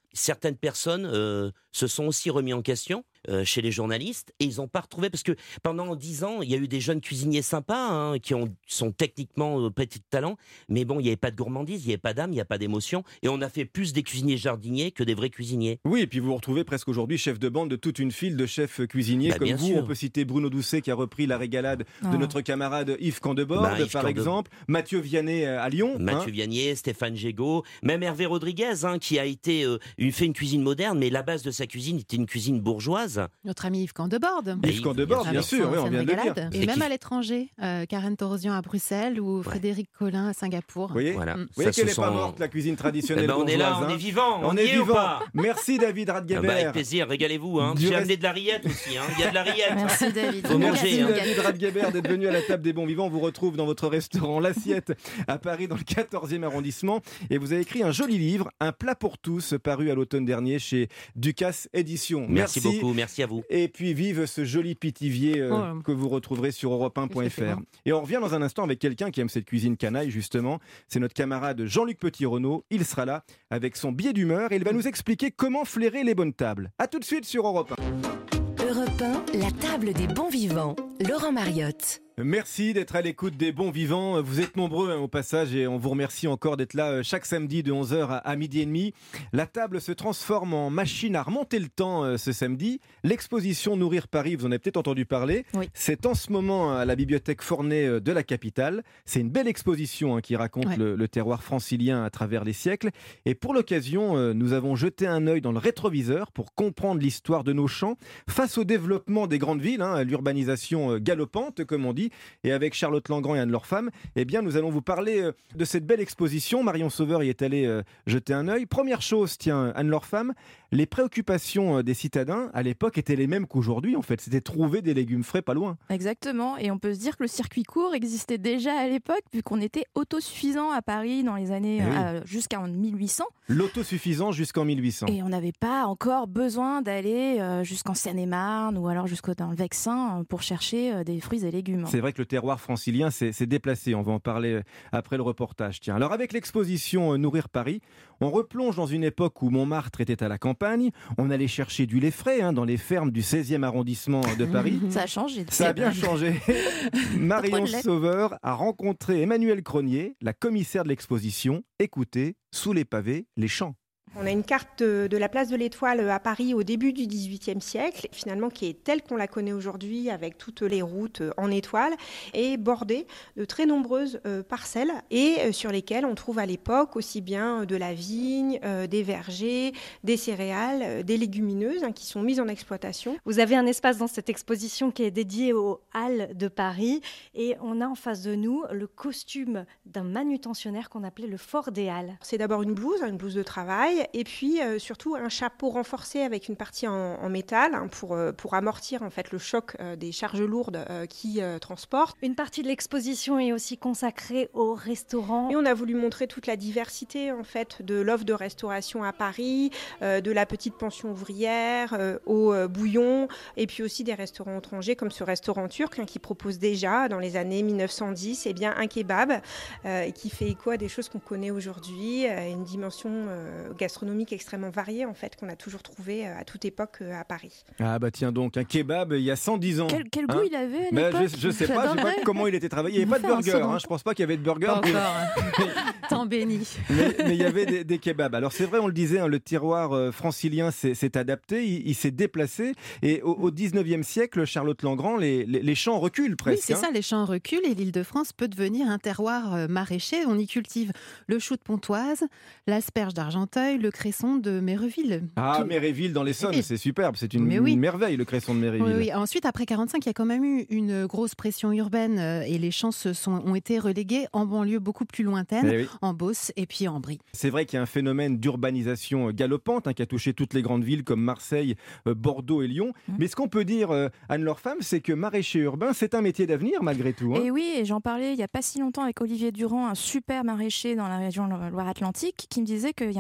certaines personnes euh, se sont aussi remis en question euh, chez les journalistes et ils n'ont pas retrouvé, parce que pendant dix ans, il y a eu des jeunes cuisiniers sympas hein, qui ont, sont techniquement euh, petits de talent, mais bon, il n'y avait pas de gourmandise, il n'y avait pas d'âme, il n'y a pas d'émotion, et on a fait plus des cuisiniers jardiniers que des vrais cuisiniers. Oui, et puis vous vous retrouvez presque aujourd'hui chef de bande de toute une file de chefs cuisiniers bah, comme vous. Sûr. On peut citer Bruno Doucet qui a repris la régalade Oh. de notre camarade Yves Candebord, bah, Yves par Candebord. exemple. Mathieu Vianney à Lyon. Mathieu hein. Vianney, Stéphane Gégaud, même Hervé Rodriguez, hein, qui a été euh, une, fait une cuisine moderne, mais la base de sa cuisine était une cuisine bourgeoise. Notre ami Yves Candebord. Bah, Yves Candebord, bien Avec sûr, son- oui, on sa vient de le dire. régalade. Et, Et même qui- à l'étranger, euh, Karen Torosian à Bruxelles ou Frédéric Collin à Singapour. Vous voyez, Voilà. vous voyez Ça, qu'elle ce n'est pas sont- morte, la cuisine traditionnelle Eh ben, on est là, bourgeoise, on hein. est vivant, on On y est est ou vivant. pas Merci David Ah Radgeber. bah, avec plaisir, régalez-vous. Hein. Du J'ai reste- amené de la rillette aussi. Hein. Il y a de la rillette. Merci David. Faut Merci, manger, hein. David Radgeber d'être venu à la table des bons vivants. On vous retrouve dans votre restaurant L'Assiette à Paris dans le quatorzième arrondissement. Et vous avez écrit un joli livre, Un plat pour tous, paru à l'automne dernier chez Ducasse Éditions. Merci, beaucoup, merci à vous. Et puis vive ce joli pitivier euh, Oh. que vous retrouverez sur europe un point f C'est r. bon. Et on revient dans un instant avec quelqu'un qui aime cette cuisine canaille justement. C'est notre camarade Jean-Luc Petit-Renaud. Il sera là avec son billet d'humeur et il va nous expliquer comment flairer les bonnes tables. A tout de suite sur Europe un. Europe un, la table des bons vivants. Laurent Mariotte. Merci d'être à l'écoute des bons vivants. Vous êtes nombreux hein, au passage et on vous remercie encore d'être là euh, chaque samedi de onze heures à, à midi et demi. La table se transforme en machine à remonter le temps euh, ce samedi. L'exposition Nourrir Paris, vous en avez peut-être entendu parler. Oui. C'est en ce moment à la bibliothèque Forney euh, de la capitale. C'est une belle exposition hein, qui raconte Ouais. le, le terroir francilien à travers les siècles. Et pour l'occasion, euh, nous avons jeté un œil dans le rétroviseur pour comprendre l'histoire de nos champs face au développement des grandes villes, hein, à l'urbanisation euh, galopante comme on dit. Et avec Charlotte Langrand et Anne-Laure Femme, eh bien, nous allons vous parler euh, de cette belle exposition. Marion Sauveur y est allée euh, jeter un œil. Première chose, tiens, Anne-Laure Femme, les préoccupations euh, des citadins à l'époque étaient les mêmes qu'aujourd'hui. En fait, c'était trouver des légumes frais pas loin. Exactement, et on peut se dire que le circuit court existait déjà à l'époque, vu qu'on était autosuffisant à Paris dans les années Eh oui. euh, jusqu'en mille huit cents. L'autosuffisance jusqu'en mille huit cents. Et on n'avait pas encore besoin d'aller euh, jusqu'en Seine-et-Marne ou alors jusqu'au dans le Vexin euh, pour chercher euh, des fruits et légumes. C'est vrai que le terroir francilien s'est s'est déplacé. On va en parler euh, après le reportage. Tiens, alors avec l'exposition euh, Nourrir Paris, on replonge dans une époque où Montmartre était à la campagne. On allait chercher du lait frais hein, dans les fermes du seizième arrondissement de Paris. Ça a changé. Ça a bien changé. Marion de lait. Sauveur a rencontré Emmanuelle Cronier, la commissaire de l'exposition. Écoutez, sous les pavés, les champs. On a une carte de, de la place de l'Étoile à Paris au début du dix-huitième siècle, finalement qui est telle qu'on la connaît aujourd'hui avec toutes les routes en étoile et bordée de très nombreuses euh, parcelles et euh, sur lesquelles on trouve à l'époque aussi bien de la vigne, euh, des vergers, des céréales, euh, des légumineuses hein, qui sont mises en exploitation. Vous avez un espace dans cette exposition qui est dédié aux Halles de Paris et on a en face de nous le costume d'un manutentionnaire qu'on appelait le Fort des Halles. C'est d'abord une blouse, une blouse de travail et puis euh, surtout un chapeau renforcé avec une partie en, en métal hein, pour, euh, pour amortir en fait le choc euh, des charges lourdes euh, qui euh, transportent. Une partie de l'exposition est aussi consacrée au restaurant. Et on a voulu montrer toute la diversité en fait de l'offre de restauration à Paris, euh, de la petite pension ouvrière euh, au euh, bouillon et puis aussi des restaurants étrangers comme ce restaurant turc hein, qui propose déjà dans les années mille neuf cent dix eh bien, un kebab euh, et qui fait écho à des choses qu'on connaît aujourd'hui, euh, une dimension euh, gastronomique extrêmement variée en fait qu'on a toujours trouvé euh, à toute époque euh, à Paris. Ah bah tiens donc, un kebab il y a cent dix ans. Quel, quel goût Hein il avait à Bah, l'époque je, je sais pas, je sais pas J'adorerais. comment il était travaillé. Il n'y avait pas de Faire un burger, second hein, je pense pas qu'il y avait de burger. Pas mais- encore. Tant béni. Mais, mais il y avait des, des kebabs. Alors c'est vrai, on le disait, hein, le terroir euh, francilien s'est s'est adapté, il, il s'est déplacé. Et au, au dix-neuvième siècle, Charlotte Langrand, les, les, les champs reculent Oui, presque. c'est hein. ça, les champs reculent et l'Île-de-France peut devenir un terroir euh, maraîcher. On y cultive le chou de Pontoise, l'asperge d'Argenteuil, le cresson de Méreville. Ah, Tout- Méréville dans l'Essonne, Oui. c'est superbe, c'est une Mais oui. merveille le cresson de Méréville. Oui, oui. Ensuite, après quarante-cinq, il y a quand même eu une grosse pression urbaine euh, et les champs se sont, ont été relégués en banlieue beaucoup plus lointaine, Eh oui. en Beauce et puis en Brie. C'est vrai qu'il y a un phénomène d'urbanisation galopante hein, qui a touché toutes les grandes villes comme Marseille, euh, Bordeaux et Lyon. Mmh. Mais ce qu'on peut dire, euh, Anne-Laure Femme, c'est que maraîcher urbain, c'est un métier d'avenir malgré tout. hein. Et oui, et j'en parlais il n'y a pas si longtemps avec Olivier Durand, un super maraîcher dans la région Loire-Atlantique, qui me disait qu'il y a un master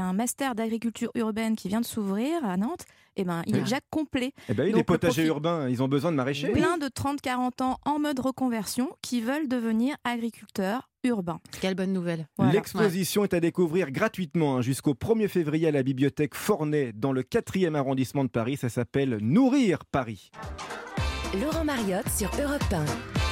serre d'agriculture urbaine qui vient de s'ouvrir à Nantes, eh ben, il est déjà complet. Eh ben oui, Donc, les potagers le profil- urbains, ils ont besoin de maraîchers. Plein de trente à quarante ans en mode reconversion qui veulent devenir agriculteurs urbains. Quelle bonne nouvelle. Voilà. L'exposition est à découvrir gratuitement hein, jusqu'au premier février à la bibliothèque Forney dans le quatrième arrondissement de Paris. Ça s'appelle Nourrir Paris. Laurent Mariotte sur Europe un.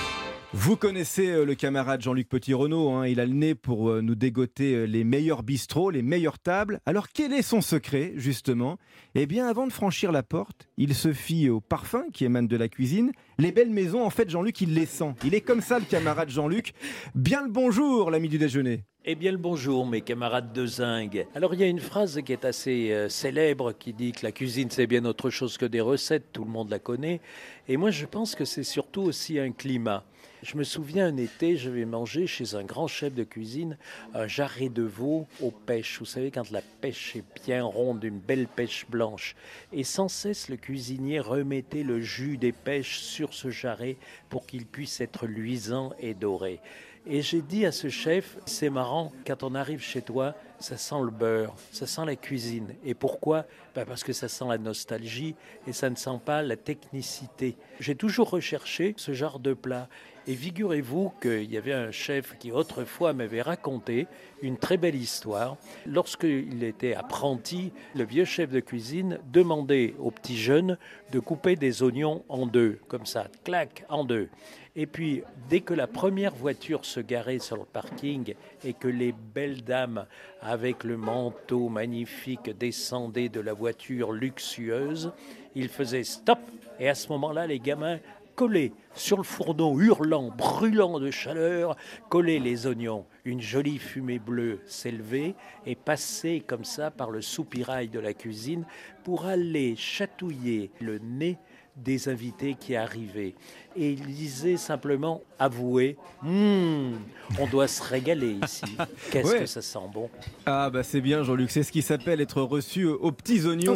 Vous connaissez euh, le camarade Jean-Luc Petit-Renaud, hein, il a le nez pour euh, nous dégoter euh, les meilleurs bistrots, les meilleures tables. Alors quel est son secret justement ? Eh bien avant de franchir la porte, il se fie au parfum qui émane de la cuisine. Les belles maisons, en fait Jean-Luc il les sent. Il est comme ça le camarade Jean-Luc. Bien le bonjour l'ami du déjeuner. Eh bien le bonjour mes camarades de zinc. Alors il y a une phrase qui est assez euh, célèbre qui dit que la cuisine c'est bien autre chose que des recettes, tout le monde la connaît. Et moi je pense que c'est surtout aussi un climat. Je me souviens un été, je vais manger chez un grand chef de cuisine un jarret de veau aux pêches. Vous savez, quand la pêche est bien ronde, une belle pêche blanche. Et sans cesse, le cuisinier remettait le jus des pêches sur ce jarret pour qu'il puisse être luisant et doré. Et j'ai dit à ce chef, c'est marrant, quand on arrive chez toi, ça sent le beurre, ça sent la cuisine. Et pourquoi ? Ben parce que ça sent la nostalgie et ça ne sent pas la technicité. J'ai toujours recherché ce genre de plat. Et figurez-vous qu'il y avait un chef qui autrefois m'avait raconté une très belle histoire. Lorsqu'il était apprenti, le vieux chef de cuisine demandait aux petits jeunes de couper des oignons en deux, comme ça, clac, en deux. Et puis, dès que la première voiture se garait sur le parking et que les belles dames avec le manteau magnifique descendaient de la voiture luxueuse, il faisait stop. Et à ce moment-là, les gamins collaient sur le fourneau, hurlant, brûlant de chaleur, collaient les oignons. Une jolie fumée bleue s'élevait et passait comme ça par le soupirail de la cuisine pour aller chatouiller le nez des invités qui arrivaient. Et il disait simplement, avouez, hmm, on doit se régaler ici. Qu'est-ce Ouais. que ça sent bon. Ah bah c'est bien Jean-Luc, c'est ce qui s'appelle être reçu aux petits oignons.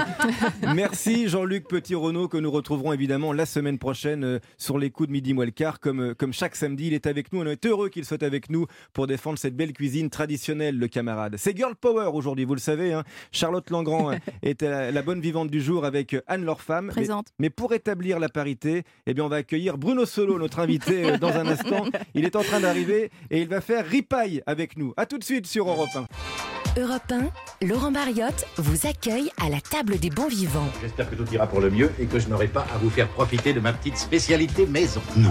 Merci Jean-Luc Petit-Renaud que nous retrouverons évidemment la semaine prochaine euh, sur les coups de midi moins le quart comme, euh, comme chaque samedi. Il est avec nous, on est heureux qu'il soit avec nous pour défendre cette belle cuisine traditionnelle, le camarade. C'est Girl Power aujourd'hui, vous le savez. Hein. Charlotte Langrand euh, est la, la bonne vivante du jour avec Anne-Laure Femme. Présente. Mais, mais pour établir la parité, eh bien on va accueillir Bruno Solo, notre invité, euh, dans un instant. Il est en train d'arriver et il va faire ripaille avec nous. A tout de suite sur Europe un. Europe un, Laurent Mariotte vous accueille à la table des bons vivants. J'espère que tout ira pour le mieux et que je n'aurai pas à vous faire profiter de ma petite spécialité maison. Non.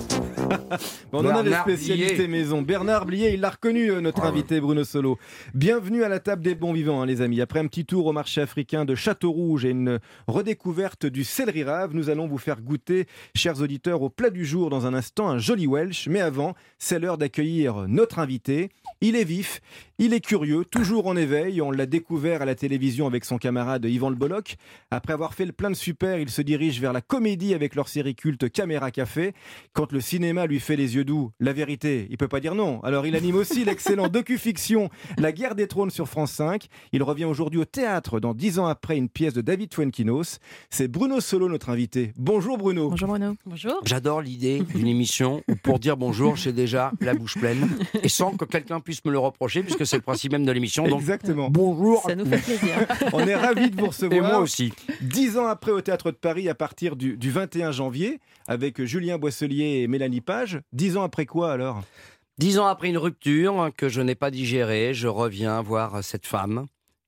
Bon, on en a des Bernard spécialités Blier. maison. Bernard Blier, il l'a reconnu, euh, notre Ah invité Bruno Solo. Bienvenue à la table des bons vivants, hein, les amis. Après un petit tour au marché africain de Château-Rouge et une redécouverte du céleri rave, nous allons vous faire goûter, chers auditeurs, au plat du jour dans un instant, un joli Welsh. Mais avant, c'est l'heure d'accueillir notre invité. Il est vif, il est curieux, toujours en éveil. On l'a découvert à la télévision avec son camarade Yvan Le Bolloc. Après avoir fait le plein de super, il se dirige vers la comédie avec leur série culte Caméra Café. Quand le cinéma lui fait les yeux doux, la vérité, il peut pas dire non. Alors il anime aussi l'excellent docu-fiction La Guerre des Trônes sur France cinq. Il revient aujourd'hui au théâtre dans dix ans après une pièce de David Fuenquinos. C'est Bruno Solo, notre invité. Bonjour Bruno. Bonjour Bruno. Bonjour. J'adore l'idée d'une émission où pour dire bonjour, j'ai déjà la bouche pleine et sans que quelqu'un puisse me le reprocher puisque c'est le principe même de l'émission. Donc, Exactement. bonjour. Ça nous fait plaisir. On est ravis de vous recevoir. Et moi aussi. Dix ans après au Théâtre de Paris à partir du, du vingt et un janvier avec Julien Boisselier et Mélanie Page. Dix ans après quoi alors ? Dix ans après une rupture que je n'ai pas digérée, je reviens voir cette femme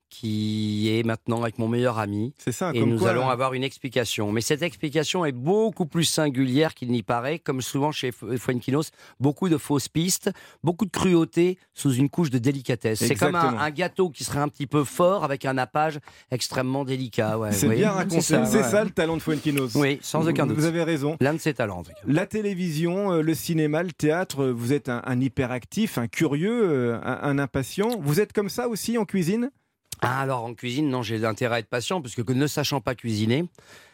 qui est maintenant avec mon meilleur ami. C'est ça, et comme nous quoi, allons hein. avoir une explication. Mais cette explication est beaucoup plus singulière qu'il n'y paraît, comme souvent chez Fuenquinos, beaucoup de fausses pistes, beaucoup de cruauté sous une couche de délicatesse. C'est comme un, Exactement. un gâteau qui serait un petit peu fort avec un nappage extrêmement délicat. Ouais, C'est vous bien voyez raconté. C'est ça, ça, ouais. le talent de Fuenquinos. Oui, sans aucun doute. Vous avez raison. L'un de ses talents, en tout cas. La télévision, euh, le cinéma, le théâtre, euh, vous êtes un, un hyperactif, un curieux, euh, un, un impatient. Vous êtes comme ça aussi en cuisine ? Ah, alors en cuisine, non, j'ai l'intérêt à être patient, parce que ne sachant pas cuisiner,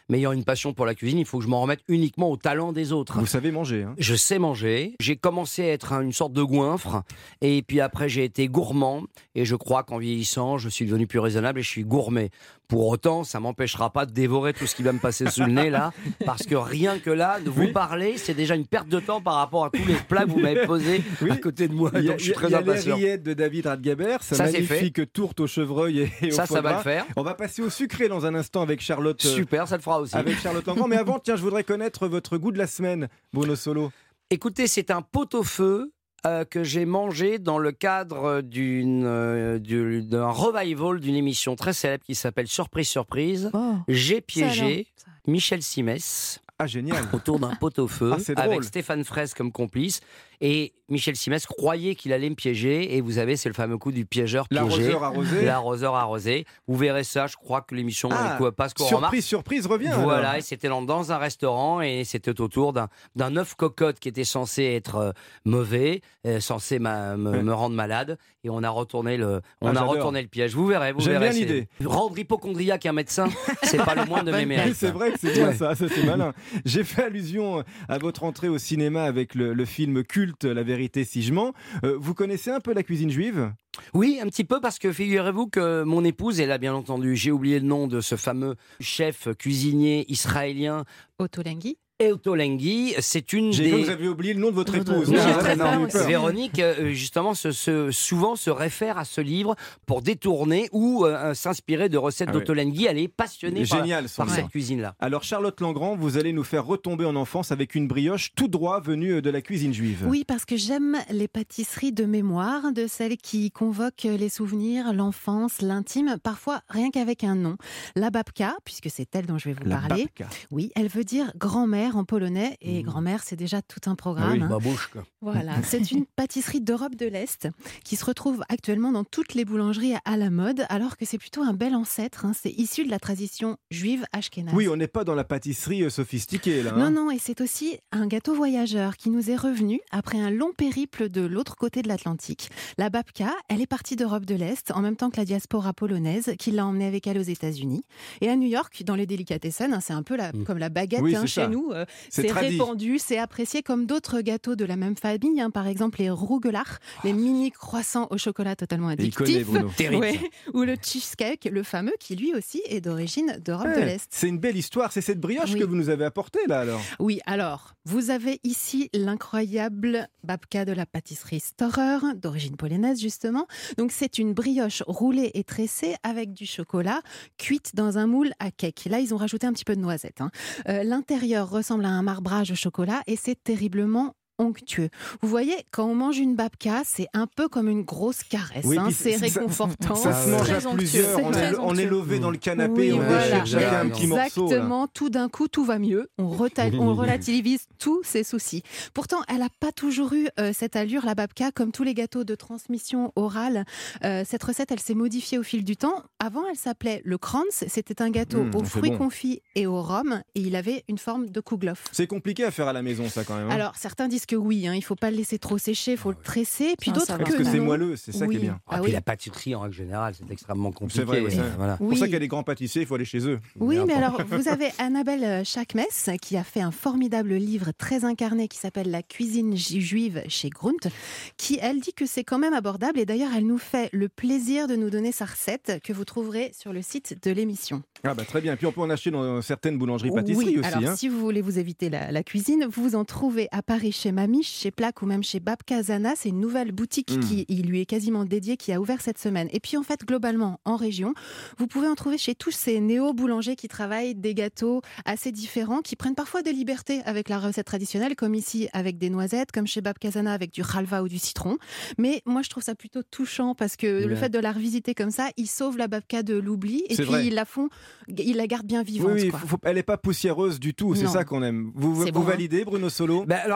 mais ayant une passion pour la cuisine, il faut que je m'en remette uniquement au talent des autres. Vous savez manger, hein? Je sais manger. J'ai commencé à être une sorte de goinfre, et puis après j'ai été gourmand, et je crois qu'en vieillissant, je suis devenu plus raisonnable et je suis gourmet. Pour autant, ça m'empêchera pas de dévorer tout ce qui va me passer sous le nez là, parce que rien que là, de vous Oui. parler, c'est déjà une perte de temps par rapport à tous les plats que vous m'avez posés Oui. à côté de moi. Il y a, Donc je suis il y a- très il y a les impatient. rillettes de David Radgaber, sa Ça, c'est magnifique tourte au chevreuil et, et au Ça, foie ça va gras. le faire. On va passer au sucré dans un instant avec Charlotte. euh, Super, ça le fera aussi. Avec Charlotte Langrand. Mais avant, tiens, je voudrais connaître votre goût de la semaine, Bruno Solo. Écoutez, c'est un pot-au-feu euh, que j'ai mangé dans le cadre d'une, euh, du- d'un revival d'une émission très célèbre qui s'appelle Surprise Surprise. Oh. J'ai piégé alors, Michel Simès. Ah, génial. Autour d'un pot-au-feu Ah, c'est drôle. avec Stéphane Fraisse comme complice. Et Michel Simès croyait qu'il allait me piéger. Et vous savez, c'est le fameux coup du piégeur piégé. L'arroseur arrosé. L'arroseur arrosé. Vous verrez ça, je crois que l'émission Ah, ne passe qu'au remarque. surprise, surprise, revient. Voilà, alors. et c'était dans, dans un restaurant et c'était autour d'un, d'un œuf cocotte qui était censé être euh, mauvais, euh, censé ma- me, Ouais. me rendre malade, et on a retourné le, on Ah, a j'adore. retourné le piège. Vous verrez, vous J'aime verrez. bien c'est- l'idée. Rendre hypochondriaque un médecin, c'est pas le moindre de mes Oui, mérites. c'est vrai que c'est bien Ouais. ça, ça c'est malin. J'ai fait allusion à votre entrée au cinéma avec le, le film culte La vérité si je mens. Euh, vous connaissez un peu la cuisine juive? Oui, un petit peu, parce que figurez-vous que mon épouse, elle a bien entendu, j'ai oublié le nom de ce fameux chef cuisinier israélien, Otto Lengi. Otto Lengi, c'est une J'ai des... cru que vous avez oublié le nom de votre épouse. Non, J'ai non, vraiment non. eu peur. Véronique, euh, justement, se, se- souvent se réfère à ce livre pour détourner ou euh, s'inspirer de recettes Ah ouais. d'Otto Lengi. Elle est passionnée par, Génial, son par livre. cette cuisine-là. Alors Charlotte Langrand, vous allez nous faire retomber en enfance avec une brioche tout droit venue de la cuisine juive. Oui, parce que j'aime les pâtisseries de mémoire, de celles qui convoquent les souvenirs, l'enfance, l'intime, parfois rien qu'avec un nom. La babka, puisque c'est elle dont je vais vous La parler. babka. Oui, elle veut dire grand-mère en polonais, et grand-mère, c'est déjà tout un programme. Ah oui, hein. babouchka. Voilà, c'est une pâtisserie d'Europe de l'Est qui se retrouve actuellement dans toutes les boulangeries à la mode, alors que c'est plutôt un bel ancêtre. hein. C'est issu de la tradition juive ashkénaze. Oui, on n'est pas dans la pâtisserie euh, sophistiquée là. hein. Non, non, et c'est aussi un gâteau voyageur qui nous est revenu après un long périple de l'autre côté de l'Atlantique. La babka, elle est partie d'Europe de l'Est, en même temps que la diaspora polonaise, qui l'a emmenée avec elle aux États-Unis. Et à New York, dans les délicatessen, hein, c'est un peu la, comme la baguette Oui, hein, c'est chez ça. nous. euh, C'est c'est tradi. répandu, c'est apprécié comme d'autres gâteaux de la même famille. hein, par exemple, les rougelach, les mini croissants au chocolat totalement Il connaît, addictifs. Bruno. Terrible, Ouais. ça. Ou le cheesecake, le fameux, qui lui aussi est d'origine d'Europe de Ouais, l'Est. c'est une belle histoire, c'est cette brioche Oui. que vous nous avez apportée là alors. Oui, alors, vous avez ici l'incroyable babka de la pâtisserie Storer, d'origine polonaise justement. Donc c'est une brioche roulée et tressée avec du chocolat, cuite dans un moule à cake. Là, ils ont rajouté un petit peu de noisette. hein. Euh, L'intérieur ressemble à un marbrage au chocolat et c'est terriblement onctueux. Vous voyez, quand on mange une babka, c'est un peu comme une grosse caresse. Oui, hein, puis c'est ça- réconfortant. Ça se c'est mange très à onctueux, plusieurs, c'est on très est, on est onctueux. levé dans le canapé, Oui, on voilà. déchire chacun un petit morceau. là. Exactement, tout d'un coup, tout va mieux. On, reta- on relativise tous ses soucis. Pourtant, elle n'a pas toujours eu euh, cette allure, la babka, comme tous les gâteaux de transmission orale. Euh, cette recette, elle s'est modifiée au fil du temps. Avant, elle s'appelait le kranz. C'était un gâteau Mmh, aux c'est fruits bon. confits et au rhum. Et il avait une forme de kouglof. C'est compliqué à faire à la maison ça quand même. hein. Alors, certains disent que oui, hein, il ne faut pas le laisser trop sécher, il faut le tresser. Puis Ah, ça d'autres va. que Parce que c'est non. moelleux, c'est ça qui est Oui. bien. Ah, Ah puis oui. la pâtisserie, en règle générale, c'est extrêmement compliqué. C'est vrai, oui, ça- Voilà. Pour Oui. ça qu'il y a des grands pâtissiers, il faut aller chez eux. Oui, Bien mais entendu. alors vous avez Annabelle Chakmes qui a fait un formidable livre très incarné qui s'appelle La cuisine ju- juive chez Grunt, qui elle dit que c'est quand même abordable et d'ailleurs elle nous fait le plaisir de nous donner sa recette que vous trouverez sur le site de l'émission. Ah bah très bien. Puis on peut en acheter dans certaines boulangeries-pâtisseries Oui, aussi. alors hein. si vous voulez vous éviter la, la cuisine, vous en trouvez à Paris chez Mamiche, chez Plaque ou même chez Babka Zana. C'est une nouvelle boutique Mm. qui il lui est quasiment dédiée, qui a ouvert cette semaine. Et puis en fait, globalement, en région, vous pouvez en trouver chez tous ces néo-boulangers qui travaillent des gâteaux assez différents, qui prennent parfois des libertés avec la recette traditionnelle, comme ici avec des noisettes, comme chez Babka Zana avec du halva ou du citron. Mais moi, je trouve ça plutôt touchant parce que le Ouais. fait de la revisiter comme ça, ils sauvent la babka de l'oubli et C'est puis vrai. ils la font, ils la gardent bien vivante. Oui, oui, quoi. faut- faut- elle n'est pas poussiéreuse du tout, c'est Non. ça qu'on aime. Vous, C'est vous bon, hein. validez, Bruno Solo? Ben alors, écoutez,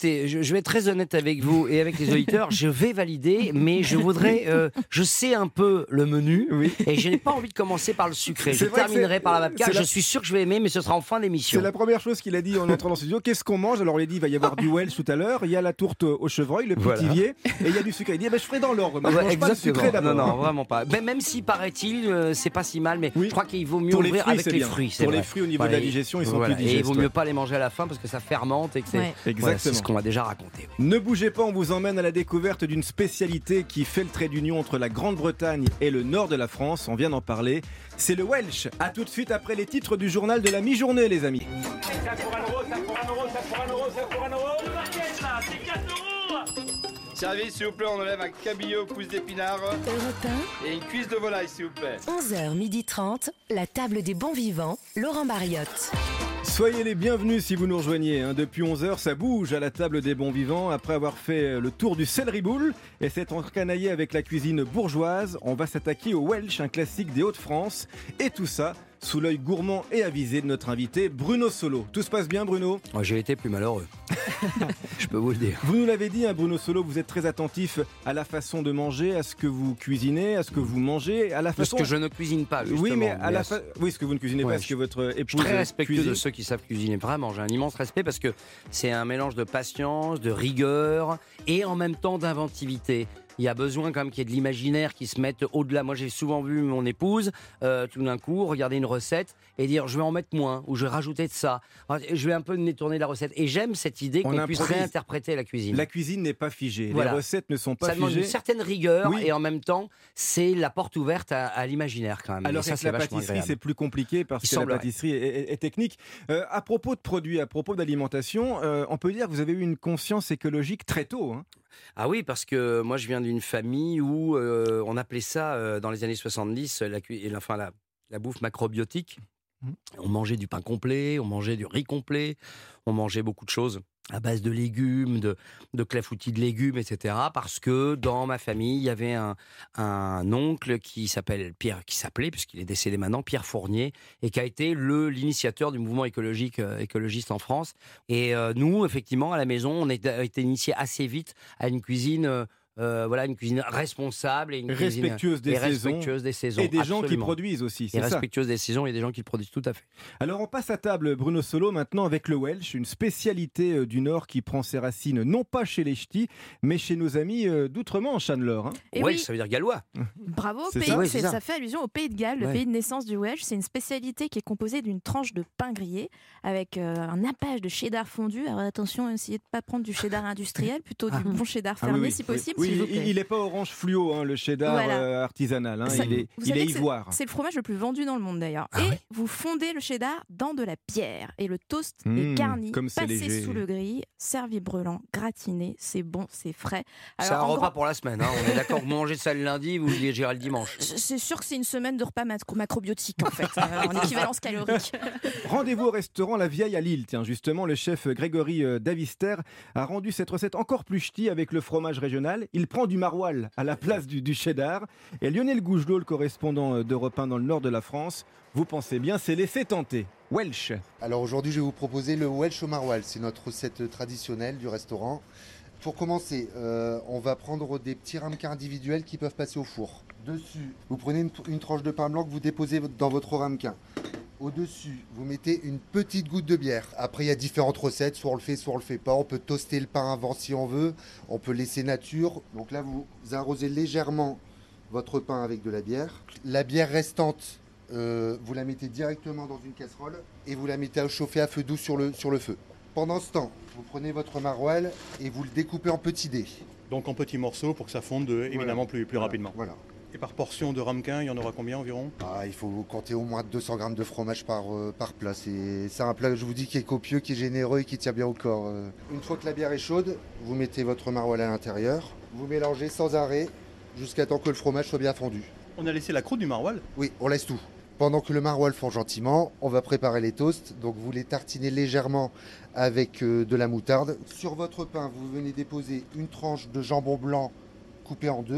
écoutez, je, je vais être très honnête avec vous et avec les auditeurs. Je vais valider, mais je voudrais. Euh, je sais un peu le menu oui. et je n'ai pas envie de commencer par le sucré. Je terminerai par la babka. Je la... suis sûr que je vais aimer, mais ce sera en fin d'émission. C'est la première chose qu'il a dit en entrant dans ce studio. Qu'est-ce qu'on mange? Alors, il a dit il va y avoir du Welsh tout à l'heure. Il y a la tourte au chevreuil, le pétivier, voilà. et il y a du sucré. Il dit eh ben, je ferai dans l'ordre. Ouais, ouais, pas sucré d'abord. Non, non, vraiment pas. Mais même si paraît-il, euh, c'est pas si mal, mais oui. je crois qu'il vaut mieux Pour ouvrir fruits, avec les bien. fruits. Pour vrai. les fruits, au niveau voilà, de la digestion, ils sont voilà. plus digestes. Et il vaut mieux pas les manger à la fin parce que ça fermente et que c'est. Ouais. Exactement. Voilà, c'est ce qu'on m'a déjà raconté. Oui. Ne bougez pas, on vous emmène à la découverte d'une spécialité qui fait le trait d'union entre la Grande-Bretagne et le nord de la France. On vient d'en parler. C'est le Welsh. À tout de suite après les titres du journal de la mi-journée, les amis. Ça pour un euro, ça pour un euro, ça pour un euro, ça pour un euro. Le barquette là, c'est quatre euros. Service, s'il vous plaît, on enlève un cabillaud pousse d'épinards et une cuisse de volaille, s'il vous plaît. onze heures trente, la table des bons vivants, Laurent Barriotte. Soyez les bienvenus si vous nous rejoignez. Hein. Depuis onze heures, ça bouge à la table des bons vivants. Après avoir fait le tour du céleri boule et s'être encanaillé avec la cuisine bourgeoise, on va s'attaquer au Welsh, un classique des Hauts-de-France. Et tout ça sous l'œil gourmand et avisé de notre invité Bruno Solo. Tout se passe bien, Bruno? oh, J'ai été plus malheureux. Je peux vous le dire. Vous nous l'avez dit, hein, Bruno Solo, vous êtes très attentif à la façon de manger, à ce que vous cuisinez, à ce que vous mangez, à la façon... Ce que je ne cuisine pas, justement. Oui, mais à mais la à... fa... oui, ce que vous ne cuisinez ouais, pas, ce que votre épouse Je suis très respectueux cuisine. de ceux qui savent cuisiner. Vraiment, j'ai un immense respect parce que c'est un mélange de patience, de rigueur et en même temps d'inventivité. Il y a besoin quand même qu'il y ait de l'imaginaire qui se mette au-delà. Moi, j'ai souvent vu mon épouse, euh, tout d'un coup, regarder une recette et dire je vais en mettre moins ou je vais rajouter de ça. Je vais un peu détourner la recette. Et j'aime cette idée qu'on puisse réinterpréter la cuisine. La cuisine n'est pas figée. Voilà. Les recettes ne sont pas ça figées. Ça demande une certaine rigueur oui. et en même temps, c'est la porte ouverte à, à l'imaginaire quand même. Alors et ça, que la pâtisserie, c'est plus compliqué parce Il que la pâtisserie est, est, est technique. Euh, à propos de produits, à propos d'alimentation, euh, on peut dire que vous avez eu une conscience écologique très tôt. Hein. Ah oui, parce que moi je viens d'une famille où euh, on appelait ça euh, dans les années soixante-dix la, enfin, la, la bouffe macrobiotique. Mmh. On mangeait du pain complet, on mangeait du riz complet, on mangeait beaucoup de choses à base de légumes, de, de clafoutis de légumes, et cetera. Parce que dans ma famille, il y avait un, un oncle qui s'appelle Pierre, qui s'appelait, puisqu'il est décédé maintenant, Pierre Fournier, et qui a été le, l'initiateur du mouvement écologique, euh, écologiste en France. Et euh, nous, effectivement, à la maison, on a été initiés assez vite à une cuisine... Euh, Euh, voilà, une cuisine responsable et une respectueuse, cuisine, des, et saisons, respectueuse des saisons. Et des absolument. gens qui produisent aussi, c'est et ça. respectueuse des saisons et des gens qui le produisent, tout à fait. Alors on passe à table, Bruno Solo, maintenant avec le Welsh, une spécialité du Nord qui prend ses racines non pas chez les ch'tis, mais chez nos amis d'outre-Manche, Anne-Laure. Hein. Welsh, oui. Ça veut dire gallois. Bravo, c'est pays, ça, c'est, c'est ça. ça fait allusion au pays de Galles, le ouais. pays de naissance du Welsh. C'est une spécialité qui est composée d'une tranche de pain grillé avec euh, un nappage de cheddar fondu. Alors attention, essayez de ne pas prendre du cheddar industriel, plutôt du ah. bon cheddar fermé ah, oui, oui. si possible. Oui, s'il vous il, plaît. il est pas orange fluo, hein, le cheddar voilà. euh, artisanal. Hein, ça, il est, il est ivoire. C'est, c'est le fromage le plus vendu dans le monde d'ailleurs. Ah, et oui. vous fondez le cheddar dans de la pierre. Et le toast mmh, est garni, comme c'est passé léger. sous le grill, servi brûlant, gratiné. C'est bon, c'est frais. Alors, c'est un repas grand... pour la semaine. Hein. On est d'accord, vous mangez ça le lundi, vous le gérez le dimanche. C'est sûr que c'est une semaine de repas macro- macrobiotique en fait, euh, en équivalence calorique. Rendez-vous au restaurant La Vieille à Lille. Tiens, justement, le chef Grégory Davister a rendu cette recette encore plus ch'ti avec le fromage régional. Il prend du maroilles à la place du, du cheddar. Et Lionel Gougelot, le correspondant d'Europe un dans le nord de la France, vous pensez bien, c'est laissé tenter. Welsh. Alors aujourd'hui, je vais vous proposer le Welsh au maroilles. C'est notre recette traditionnelle du restaurant. Pour commencer, euh, on va prendre des petits ramequins individuels qui peuvent passer au four. Dessus, vous prenez une, une tranche de pain blanc que vous déposez dans votre ramequin. Au-dessus, vous mettez une petite goutte de bière. Après, il y a différentes recettes, soit on le fait, soit on le fait pas. On peut toaster le pain avant si on veut. On peut laisser nature. Donc là, vous arrosez légèrement votre pain avec de la bière. La bière restante, euh, vous la mettez directement dans une casserole et vous la mettez à chauffer à feu doux sur le, sur le feu. Pendant ce temps, vous prenez votre maroilles et vous le découpez en petits dés. Donc en petits morceaux pour que ça fonde euh, évidemment voilà. plus, plus voilà. rapidement. Voilà. Et par portion de ramequin, il y en aura combien environ? ah, Il faut compter au moins deux cents grammes de fromage par, euh, par plat. C'est, c'est un plat, je vous dis, qui est copieux, qui est généreux et qui tient bien au corps. Euh. Une fois que la bière est chaude, vous mettez votre maroilles à l'intérieur. Vous mélangez sans arrêt jusqu'à temps que le fromage soit bien fondu. On a laissé la croûte du maroilles? Oui, on laisse tout. Pendant que le maroilles fond gentiment, on va préparer les toasts. Donc vous les tartinez légèrement avec euh, de la moutarde. Sur votre pain, vous venez déposer une tranche de jambon blanc coupé en deux.